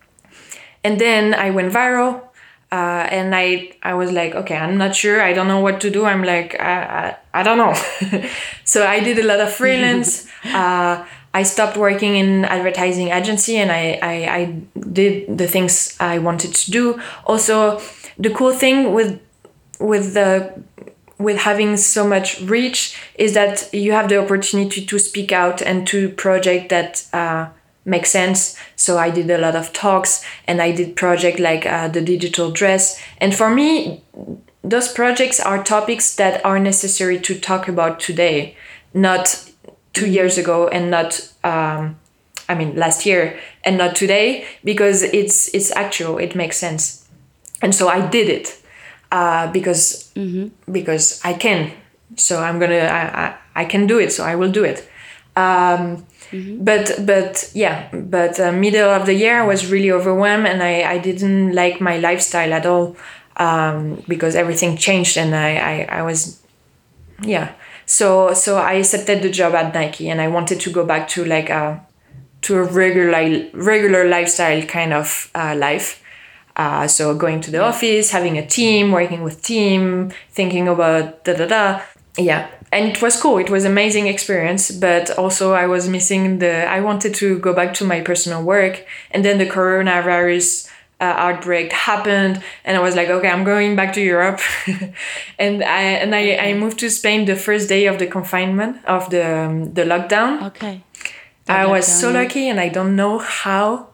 Speaker 1: And then I went viral, uh, and I I was like, okay, I'm not sure, I don't know what to do. I'm like, I I, I don't know. So I did a lot of freelance. uh, I stopped working in advertising agency, and I, I I did the things I wanted to do. Also, the cool thing with with the with having so much reach is that you have the opportunity to speak out and to project that uh, make sense. So I did a lot of talks, and I did project like uh, the digital dress. And for me, those projects are topics that are necessary to talk about today, not two years ago, and not um, I mean last year, and not today, because it's it's actual. It makes sense. And so I did it uh, because mm-hmm. because I can. So I'm gonna I, I, I can do it. So I will do it. Um, mm-hmm. But but yeah. But uh, middle of the year I was really overwhelmed, and I, I didn't like my lifestyle at all. um, because everything changed, and I, I, I was, yeah. So so I accepted the job at Nike, and I wanted to go back to like a to a regular regular lifestyle kind of uh, life. Uh, so going to the yeah. office, having a team, working with team, thinking about da da da. Yeah, and it was cool. It was amazing experience, but also I was missing the. I wanted to go back to my personal work, and then the coronavirus uh, outbreak happened, and I was like, okay, I'm going back to Europe, and I and I, I moved to Spain the first day of the confinement of the um, the lockdown.
Speaker 2: Okay.
Speaker 1: I was so lucky, and I don't know how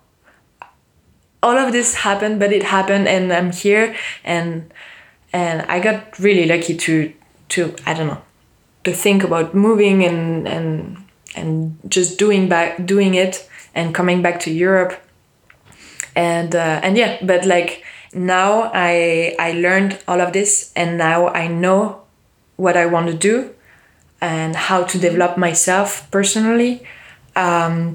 Speaker 1: all of this happened, but it happened, and I'm here, and and I got really lucky to to I don't know to think about moving and and and just doing back doing it and coming back to Europe, and uh, and yeah, but like now I I learned all of this, and now I know what I want to do and how to develop myself personally. Um,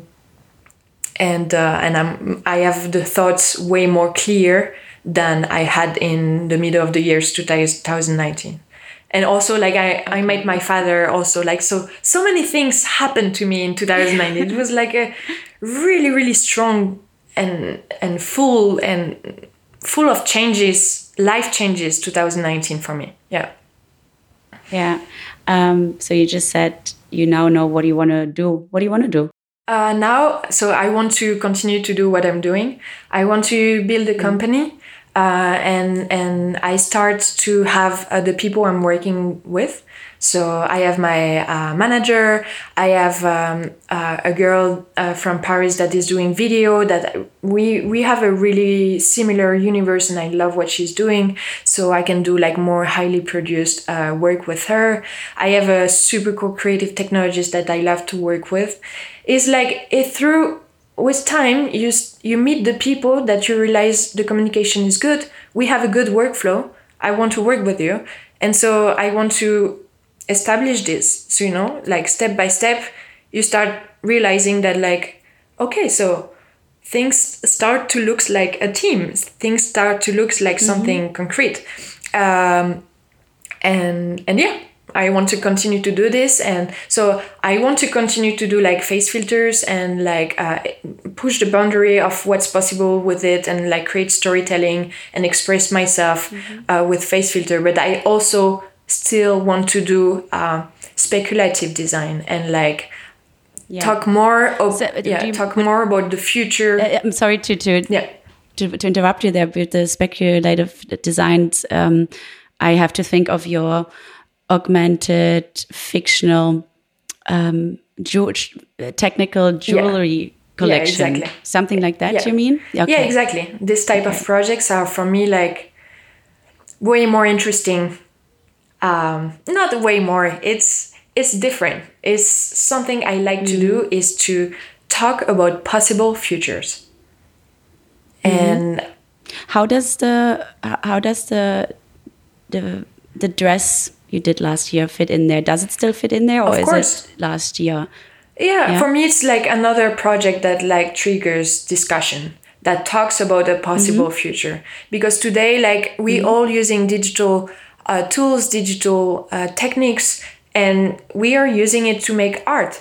Speaker 1: and uh, and I'm I have the thoughts way more clear than I had in the middle of the years two thousand nineteen. And also like I, I met my father also, like so so many things happened to me in two thousand nineteen. It was like a really really strong and and full and full of changes, life changes two thousand nineteen for me. Yeah.
Speaker 2: Yeah. Um, so you just said you now know what you want to do. What do you want to do?
Speaker 1: Uh, now, so I want to continue to do what I'm doing. I want to build a company, uh, and and I start to have uh, the people I'm working with. So I have my uh, manager. I have um, uh, a girl uh, from Paris that is doing video. That we we have a really similar universe, and I love what she's doing. So I can do like more highly produced uh, work with her. I have a super cool creative technologist that I love to work with. It's like it through with time you you meet the people that you realize the communication is good. We have a good workflow. I want to work with you, and so I want to establish this. So, you know, like step by step, you start realizing that like, okay, so things start to look like a team. Things start to look like mm-hmm. something concrete. Um, and, and yeah, I want to continue to do this. And so I want to continue to do like face filters and like uh, push the boundary of what's possible with it, and like create storytelling and express myself mm-hmm. uh, with face filter. But I also still want to do uh, speculative design and like yeah. talk more of, so, yeah, talk more about the future.
Speaker 2: Uh, I'm sorry to to,
Speaker 1: yeah.
Speaker 2: to to interrupt you there with the speculative designs. Um, I have to think of your augmented fictional um, ju- technical jewelry yeah. collection.
Speaker 1: Yeah, exactly.
Speaker 2: Something like that,
Speaker 1: yeah.
Speaker 2: you mean?
Speaker 1: Okay. Yeah, exactly. This type okay. of projects are for me like way more interesting. Um, not way more. It's it's different. It's something I like mm-hmm. to do is to talk about possible futures. Mm-hmm. And
Speaker 2: how does the how does the the the dress you did last year fit in there? Does it still fit in there, or
Speaker 1: of
Speaker 2: is
Speaker 1: course.
Speaker 2: it last year?
Speaker 1: Yeah, yeah, for me it's like another project that like triggers discussion, that talks about a possible mm-hmm. future. Because today, like we mm-hmm. all using digital Uh, tools, digital uh, techniques, and we are using it to make art.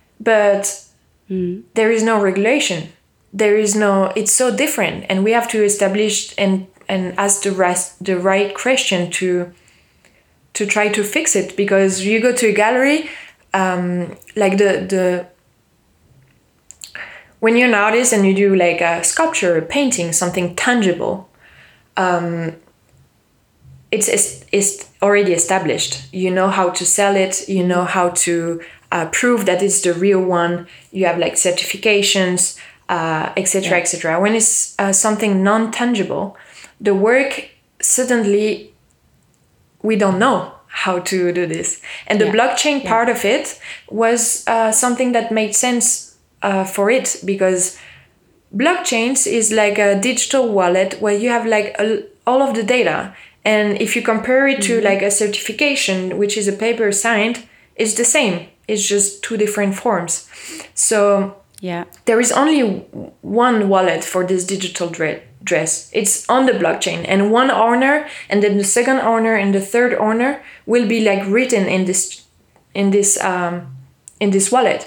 Speaker 1: But mm. there is no regulation. There is no, it's so different. And we have to establish and, and ask the rest, the right question to, to try to fix it. Because you go to a gallery, um, like the, the, when you're an artist and you do like a sculpture, a painting, something tangible, um, It's, it's it's already established. You know how to sell it. You know how to uh, prove that it's the real one. You have like certifications, uh, et cetera, yeah. et cetera. When it's uh, something non-tangible, the work suddenly we don't know how to do this. And the yeah. blockchain yeah. part of it was uh, something that made sense uh, for it, because blockchains is like a digital wallet where you have like a, all of the data. And if you compare it to mm-hmm. like a certification, which is a paper signed, it's the same. It's just two different forms. So
Speaker 2: yeah,
Speaker 1: there is only one wallet for this digital dress. It's on the blockchain, and one owner, and then the second owner and the third owner will be like written in this in this um, in this wallet.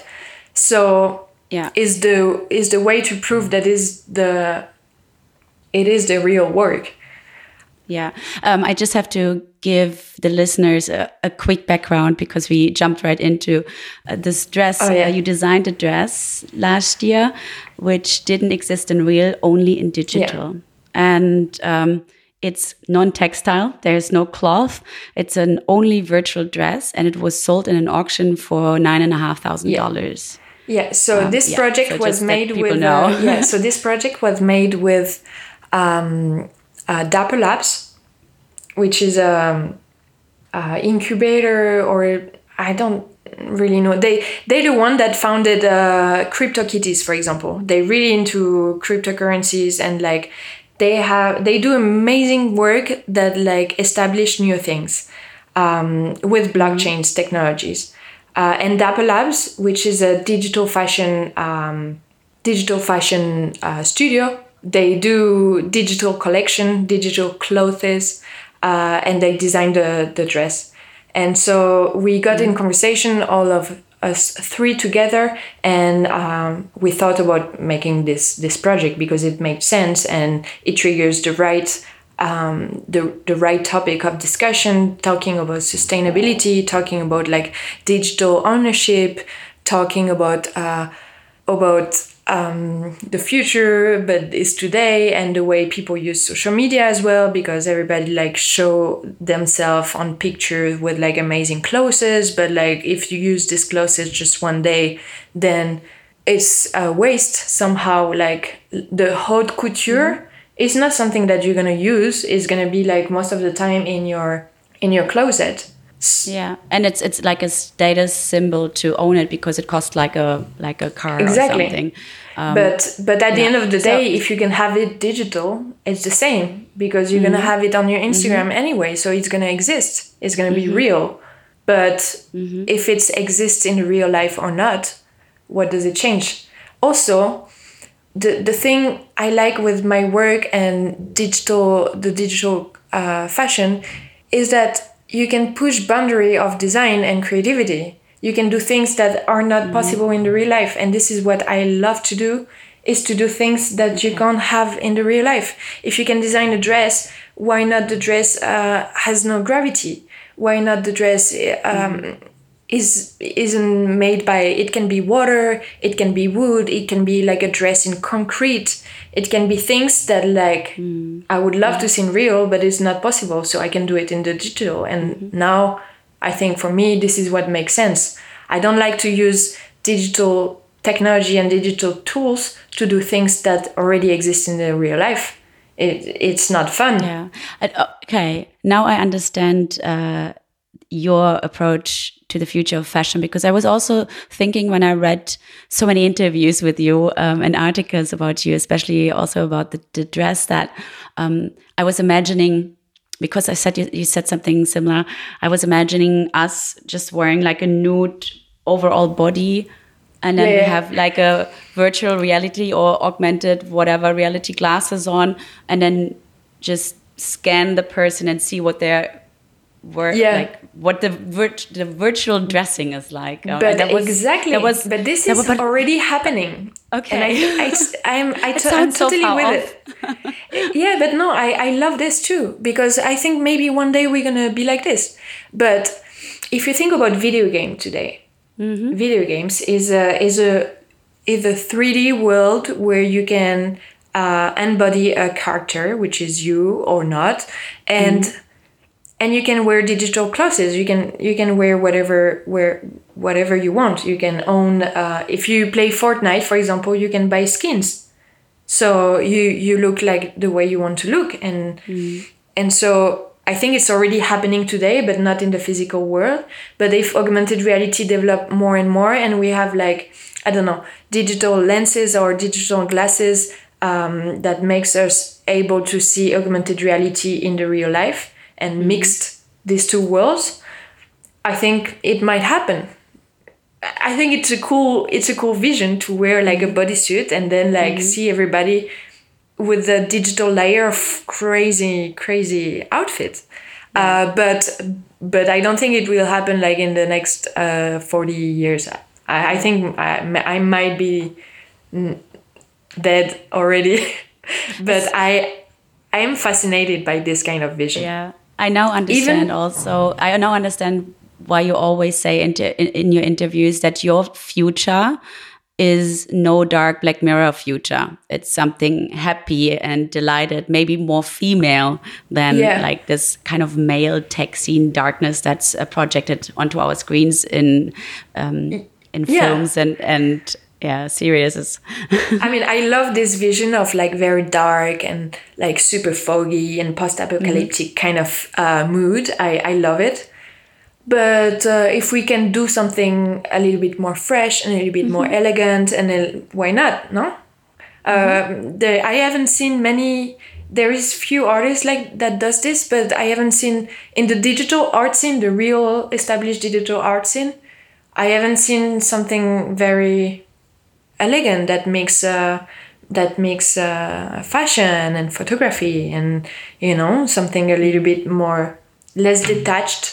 Speaker 1: So
Speaker 2: yeah,
Speaker 1: is the is the way to prove that is the it is the real work.
Speaker 2: Yeah, um, I just have to give the listeners a, a quick background because we jumped right into uh, this dress.
Speaker 1: Oh, yeah.
Speaker 2: Uh, you designed a dress last year, which didn't exist in real, only in digital. Yeah. And um, it's non-textile. There's no cloth. It's an only virtual dress, and it was sold in an auction for nine and a half thousand dollars.
Speaker 1: Yeah. So um, this
Speaker 2: yeah.
Speaker 1: project
Speaker 2: so
Speaker 1: was made with. Uh, yeah. So this project was made with. Um, Uh, Dapper Labs, which is a, a incubator, or I don't really know. They they're the one that founded uh, CryptoKitties, for example. They're really into cryptocurrencies, and like they have they do amazing work that like establish new things um, with blockchains technologies. Uh, and Dapper Labs, which is a digital fashion um, digital fashion uh, studio. They do digital collection, digital clothes, uh, and they design the, the dress. And so we got in conversation, all of us three together, and um, we thought about making this this project because it made sense and it triggers the right um, the the right topic of discussion, talking about sustainability, talking about like digital ownership, talking about uh, about. Um, the future, but is today, and the way people use social media as well, because everybody like show themselves on pictures with like amazing clothes, but like if you use this clothes just one day, then it's a waste somehow. Like the haute couture mm-hmm. is not something that you're gonna use. It's gonna be like most of the time in your in your closet.
Speaker 2: Yeah, and it's it's like a status symbol to own it because it costs like a like a car
Speaker 1: exactly.
Speaker 2: or something. Um,
Speaker 1: but but at yeah. the end of the day, so,
Speaker 2: if
Speaker 1: you can have it digital, it's the same because you're mm-hmm. gonna have it on your Instagram mm-hmm. anyway, so it's gonna exist. It's gonna be mm-hmm. real. But mm-hmm. if it exists in real life or not, what does it change? Also, the the thing I like with my work and digital the digital uh, fashion is that you can push boundary of design and creativity. You can do things that are not mm-hmm. possible in the real life. And this is what I love to do, is to do things that you can't have in the real life. If you can design a dress, why not the dress uh, has no gravity? Why not the dress um, mm-hmm. is, isn't made by, it can be water, it can be wood, it can be like a dress in concrete. It can be things that like mm. I would love yeah. to see in real, but it's not possible. So I can do it in the digital. And mm-hmm. now I think for me, this is what makes sense. I don't like to use digital technology and digital tools to do things that already exist in the real life. It, it's not fun.
Speaker 2: Yeah. Okay. Now I understand uh, your approach to the future of fashion, because I was also thinking when I read so many interviews with you um, and articles about you, especially also about the, the dress, that um, I was imagining, because I said you, you said something similar, I was imagining us just wearing like a nude overall body, and then yeah. we have like a virtual reality or augmented whatever reality glasses on, and then just scan the person and see what they're Were,
Speaker 1: yeah.
Speaker 2: like what the virt- the virtual dressing is like.
Speaker 1: Um, but that was, exactly. That was, but this is but, already happening.
Speaker 2: Okay.
Speaker 1: And I, I, I'm, I to, I'm totally
Speaker 2: so
Speaker 1: with it. Yeah, but no, I, I love this too, because I think maybe one day we're going to be like this. But if you think about video game today, mm-hmm. video games is a, is a, is a three D world where you can uh, embody a character, which is you or not. And mm-hmm. And you can wear digital clothes. You can you can wear whatever wear whatever you want. You can own. Uh, if you play Fortnite, for example, you can buy skins. So you you look like the way you want to look, and mm. and so I think it's already happening today, but not in the physical world. But if augmented reality develop more and more, and we have like I don't know digital lenses or digital glasses um, that makes us able to see augmented reality in the real life. And mm-hmm. mixed these two worlds, I think it might happen. I think it's a cool, it's a cool vision to wear like a bodysuit and then like mm-hmm. see everybody with the digital layer of crazy, crazy outfit. Uh, but but I don't think it will happen like in the next uh, forty years. I, I think I, I might be dead already, but I I am fascinated by this kind of vision.
Speaker 2: Yeah, I now understand. Even, also, I now understand why you always say in, in your interviews that your future is no dark Black Mirror future. It's something happy and delighted, maybe more female than yeah. like this kind of male tech scene darkness that's uh, projected onto our screens in um, in yeah. films and and yeah series.
Speaker 1: I mean, I love this vision of like very dark and like super foggy and post-apocalyptic mm-hmm. kind of uh, mood. I I love it. But uh, if we can do something a little bit more fresh and a little bit mm-hmm. more elegant, and then why not? No, mm-hmm. uh, the, I haven't seen many. There is few artists like that does this, but I haven't seen in the digital art scene, the real established digital art scene. I haven't seen something very elegant that makes uh, that makes uh, fashion and photography, and you know, something a little bit more less detached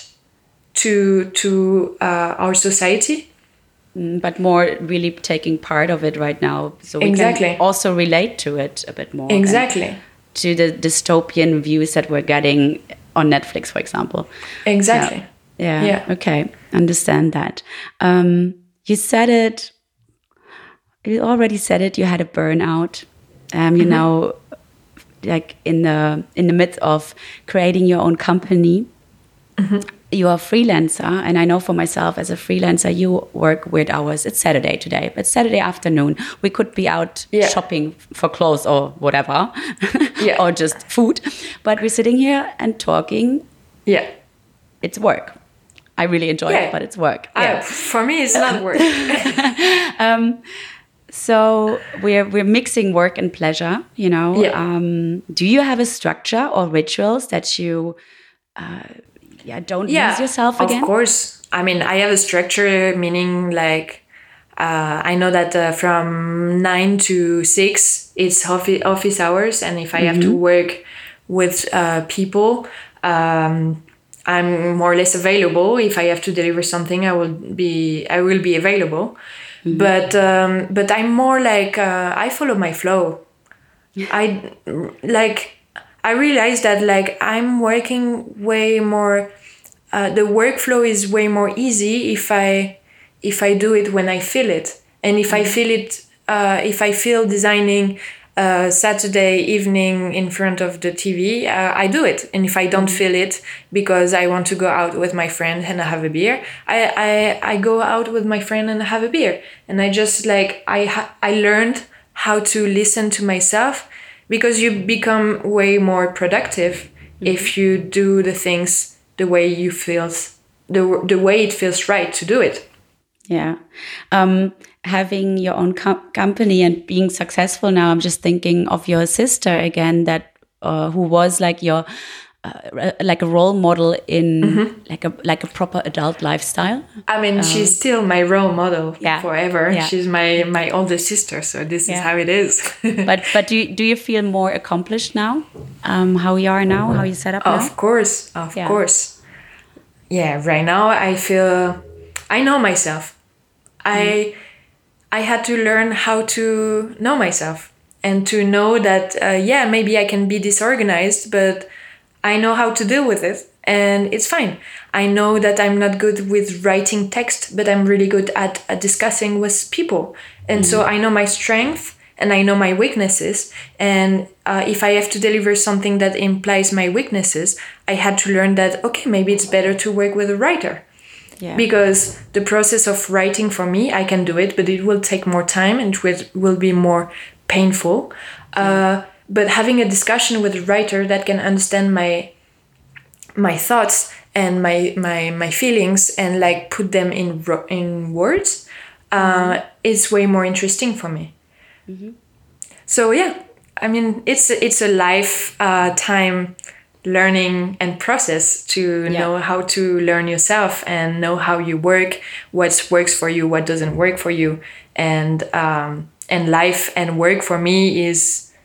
Speaker 1: to to uh, our society,
Speaker 2: mm, but more really taking part of it right now, so we
Speaker 1: exactly.
Speaker 2: can also relate to it a bit more.
Speaker 1: Exactly.
Speaker 2: To the dystopian views that we're getting on Netflix, for example.
Speaker 1: Exactly.
Speaker 2: Yeah. Yeah. yeah. Okay. Understand that. Um, you said it. You already said it. You had a burnout. Um, you mm-hmm. know, like in the in the midst of creating your own company. Mm-hmm. You are a freelancer, and I know for myself as a freelancer, you work weird hours. It's Saturday today, but Saturday afternoon, we could be out yeah. shopping for clothes or whatever, yeah. or just food. But we're sitting here and talking.
Speaker 1: Yeah.
Speaker 2: It's work. I really enjoy yeah. it, but it's work.
Speaker 1: Yeah. Uh, for me, it's not work.
Speaker 2: um, so we're we're mixing work and pleasure, you know.
Speaker 1: Yeah.
Speaker 2: Um, do you have a structure or rituals that you... Uh, Yeah, don't yeah, lose yourself again?
Speaker 1: Of course. I mean, I have a structure, meaning like, uh, I know that uh, from nine to six, it's office hours. And if I mm-hmm. have to work with uh, people, um, I'm more or less available. If I have to deliver something, I will be, I will be available. Mm-hmm. But, um, but I'm more like, uh, I follow my flow. I like... I realized that like I'm working way more, uh, the workflow is way more easy if I if I do it when I feel it. And if I feel it, uh, if I feel designing uh, Saturday evening in front of the T V, uh, I do it. And if I don't feel it because I want to go out with my friend and have a beer, I, I, I go out with my friend and have a beer. And I just like, I ha- I learned how to listen to myself. Because you become way more productive mm-hmm. if you do the things the way you feels, the the way it feels right to do it.
Speaker 2: Yeah, um, having your own com- company and being successful now. I'm just thinking of your sister again, that uh, who was like your uh, like a role model in mm-hmm. like a like a proper adult lifestyle.
Speaker 1: I mean, um, she's still my role model
Speaker 2: yeah,
Speaker 1: forever.
Speaker 2: Yeah.
Speaker 1: She's my my older sister, so this yeah. is how it is.
Speaker 2: but but do you, do you feel more accomplished now? Um, how you are now? How you set up now?
Speaker 1: Of course, of yeah. course. Yeah, right now I feel I know myself. Mm. I I had to learn how to know myself and to know that uh, yeah, maybe I can be disorganized, but I know how to deal with it, and it's fine. I know that I'm not good with writing text, but I'm really good at, at discussing with people. And mm-hmm. so I know my strength and I know my weaknesses. And uh, if I have to deliver something that implies my weaknesses, I had to learn that, okay, maybe it's better to work with a writer. Yeah. Because the process of writing for me, I can do it, but it will take more time and it will, will be more painful. Uh, But having a discussion with a writer that can understand my my thoughts and my my my feelings and like put them in in words, uh, mm-hmm. is way more interesting for me. Mm-hmm. So yeah, I mean it's it's a lifetime learning and process to yeah. know how to learn yourself and know how you work, what works for you, what doesn't work for you, and um, and life and work for me is.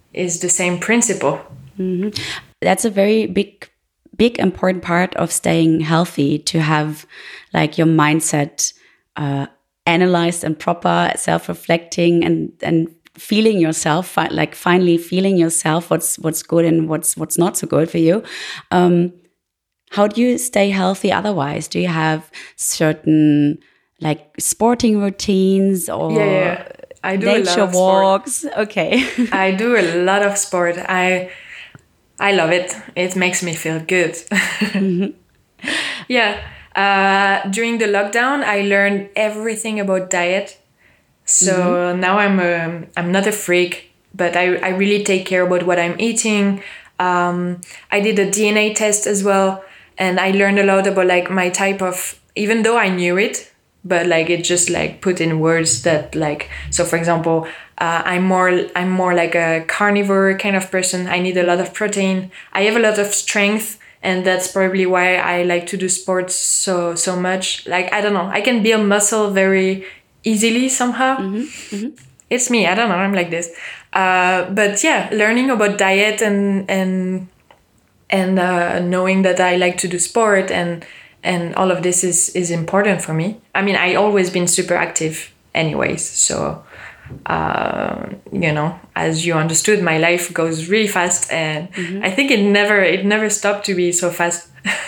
Speaker 1: is the same principle.
Speaker 2: Mm-hmm. That's a very big, big important part of staying healthy, to have like your mindset uh, analyzed and proper, self-reflecting, and and feeling yourself, like finally feeling yourself, what's what's good and what's what's not so good for you. Um, how do you stay healthy otherwise? Do you have certain like sporting routines or
Speaker 1: yeah, yeah. I do
Speaker 2: nature
Speaker 1: a lot of
Speaker 2: walks?
Speaker 1: Sport.
Speaker 2: Okay.
Speaker 1: I do a lot of sport. I I love it. It makes me feel good. Mm-hmm. Yeah. Uh, during the lockdown, I learned everything about diet. So mm-hmm. now I'm a, I'm not a freak, but I, I really take care about what I'm eating. Um, I did a D N A test as well, and I learned a lot about like my type of, even though I knew it, but like it just like put in words that like, so for example, uh, I'm more I'm more like a carnivore kind of person. I need a lot of protein. I have a lot of strength, and that's probably why I like to do sports so so much. Like I don't know, I can build muscle very easily somehow. Mm-hmm. Mm-hmm. It's me. I don't know. I'm like this. Uh, but yeah, learning about diet and and and uh, knowing that I like to do sport and and all of this is is important for me. I mean, I always been super active, anyways. So uh, you know, as you understood, my life goes really fast, and mm-hmm. I think it never it never stopped to be so fast.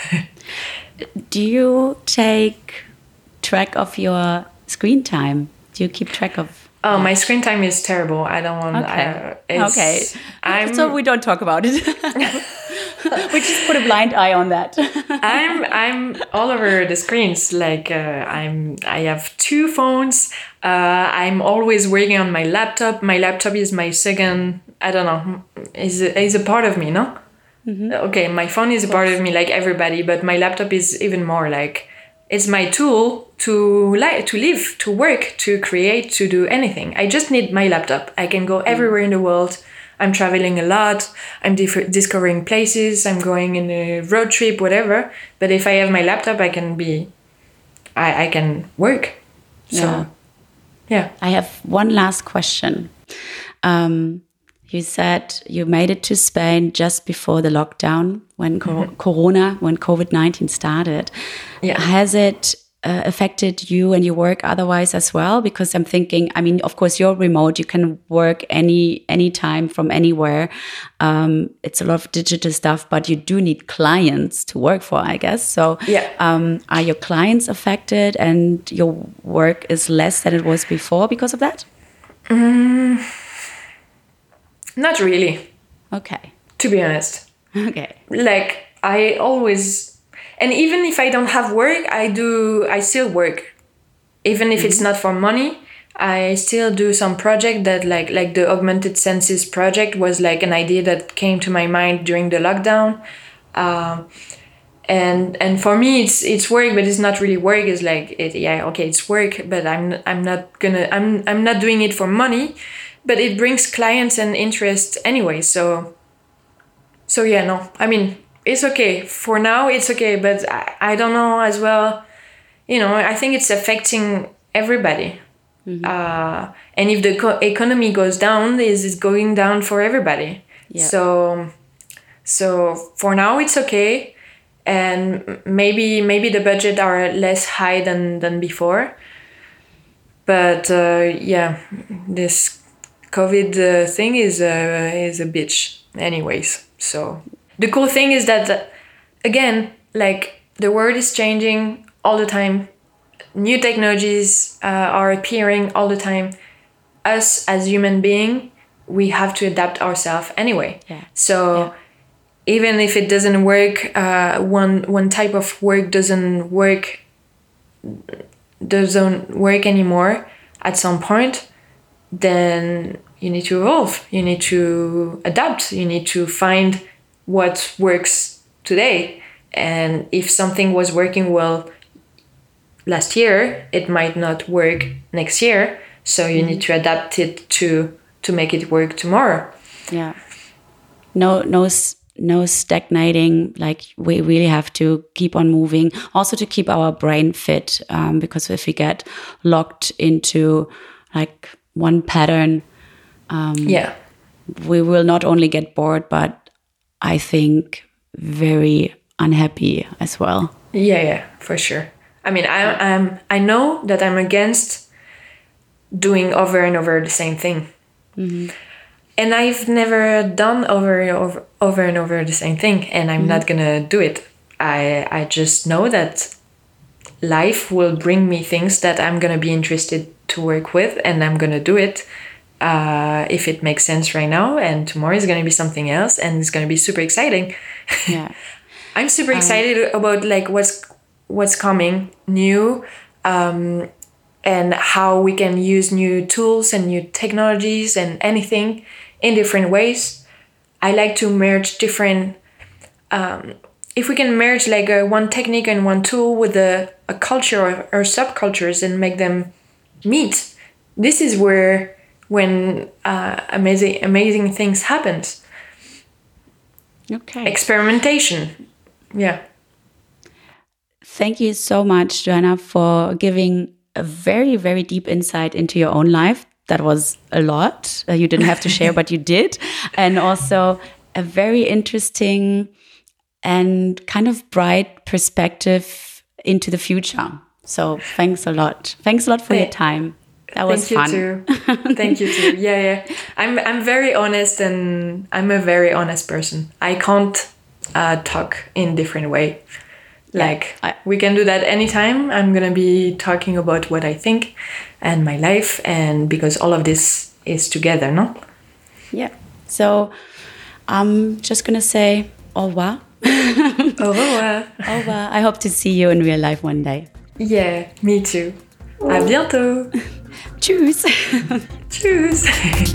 Speaker 2: Do you take track of your screen time? Do you keep track of?
Speaker 1: Oh, my screen time is terrible. I don't want.
Speaker 2: Okay.
Speaker 1: Uh,
Speaker 2: okay.
Speaker 1: I'm,
Speaker 2: so we don't talk about it. We just put a blind eye on that.
Speaker 1: I'm I'm all over the screens. Like uh, I'm I have two phones. Uh, I'm always working on my laptop. My laptop is my second. I don't know. Is is a part of me, no? Mm-hmm. Okay, my phone is a part of me, like everybody. But my laptop is even more like. It's my tool to li- to live, to work, to create, to do anything. I just need my laptop. I can go everywhere in the world. I'm traveling a lot. I'm dif- discovering places. I'm going in a road trip, whatever. But if I have my laptop, I can be, I, I can work. So, yeah. yeah.
Speaker 2: I have one last question. Um, you said you made it to Spain just before the lockdown, when co- mm-hmm. Corona, when COVID nineteen started.
Speaker 1: Yeah.
Speaker 2: Has it uh, affected you and your work otherwise as well? Because I'm thinking, I mean, of course, you're remote. You can work any anytime from anywhere. Um, it's a lot of digital stuff, but you do need clients to work for, I guess. So
Speaker 1: yeah.
Speaker 2: um, are your clients affected and your work is less than it was before because of that?
Speaker 1: Mm. Not really.
Speaker 2: Okay.
Speaker 1: To be honest.
Speaker 2: Okay.
Speaker 1: Like I always, and even if I don't have work, I do, I still work. Even if mm-hmm. it's not for money, I still do some project that like, like the augmented senses project was like an idea that came to my mind during the lockdown. Um, and, and for me, it's, it's work, but it's not really work. It's like, it, yeah, okay, it's work, but I'm, I'm not gonna, I'm, I'm not doing it for money. But it brings clients and interest anyway. So, so yeah, no. I mean, it's okay. For now, it's okay. But I, I don't know as well. You know, I think it's affecting everybody. Mm-hmm. Uh, and if the co- economy goes down, is it going down for everybody? Yeah. So, so for now, it's okay. And maybe maybe the budget are less high than, than before. But uh, yeah, this COVID uh, thing is uh, is a bitch anyways. So the cool thing is that, uh, again, like the world is changing all the time. New technologies uh, are appearing all the time. Us as human beings, we have to adapt ourselves anyway.
Speaker 2: Yeah.
Speaker 1: So yeah. even if it doesn't work, uh, one one type of work doesn't work doesn't work anymore at some point, then you need to evolve. You need to adapt. You need to find what works today. And if something was working well last year, it might not work next year. So you mm-hmm. need to adapt it to to make it work tomorrow.
Speaker 2: Yeah. No, no, no stagnating. Like we really have to keep on moving. Also to keep our brain fit, um, because if we get locked into like one pattern, um,
Speaker 1: yeah,
Speaker 2: we will not only get bored, but I think very unhappy as well.
Speaker 1: Yeah, yeah, for sure. I mean, I I'm I know that I'm against doing over and over the same thing. Mm-hmm. And I've never done over and over, over and over the same thing, and I'm mm-hmm. not gonna do it. I I just know that life will bring me things that I'm gonna be interested to work with, and I'm gonna do it uh, if it makes sense right now. And tomorrow is gonna be something else, and it's gonna be super exciting.
Speaker 2: Yeah,
Speaker 1: I'm super excited um, about like what's what's coming new. Um, and how we can use new tools and new technologies and anything in different ways. I like to merge different, um, if we can merge like a, one technique and one tool with a, a culture or, or subcultures and make them meet, this is where when uh, amazing amazing things happen.
Speaker 2: Okay.
Speaker 1: Experimentation, yeah.
Speaker 2: Thank you so much, Joanna, for giving a very, very deep insight into your own life. That was a lot. Uh, you didn't have to share, but you did. And also a very interesting and kind of bright perspective into the future. So thanks a lot. Thanks a lot for Thank, your time. That was
Speaker 1: thank
Speaker 2: fun.
Speaker 1: You too. Thank you too. Yeah, yeah. I'm I'm very honest, and I'm a very honest person. I can't uh, talk in different way. Like, I, we can do that anytime. I'm going to be talking about what I think and my life, and because all of this is together, no?
Speaker 2: Yeah. So I'm just going to say au revoir.
Speaker 1: Au revoir.
Speaker 2: Au revoir. I hope to see you in real life one day.
Speaker 1: Yeah, me too. À bientôt.
Speaker 2: Tschüss.
Speaker 1: Tschüss.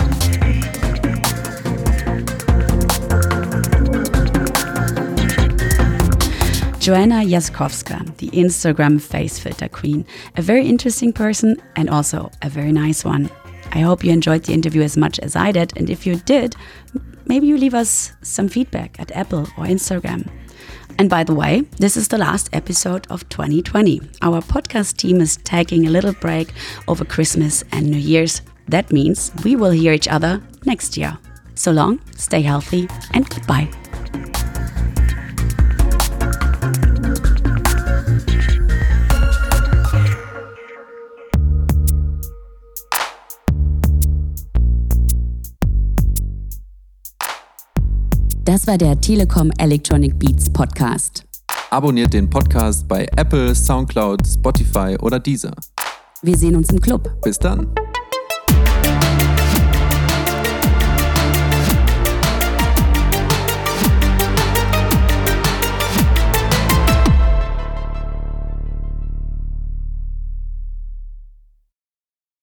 Speaker 2: Joanna Jaskowska, the Instagram face filter queen, a very interesting person and also a very nice one. I hope you enjoyed the interview as much as I did, and if you did, maybe you leave us some feedback at Apple or Instagram. And by the way, this is the last episode of twenty twenty. Our podcast team is taking a little break over Christmas and New Year's. That means we will hear each other next year. So long, stay healthy, and goodbye. Das war der Telekom Electronic Beats Podcast.
Speaker 3: Abonniert den Podcast bei Apple, Soundcloud, Spotify oder Deezer.
Speaker 2: Wir sehen uns im Club.
Speaker 3: Bis dann.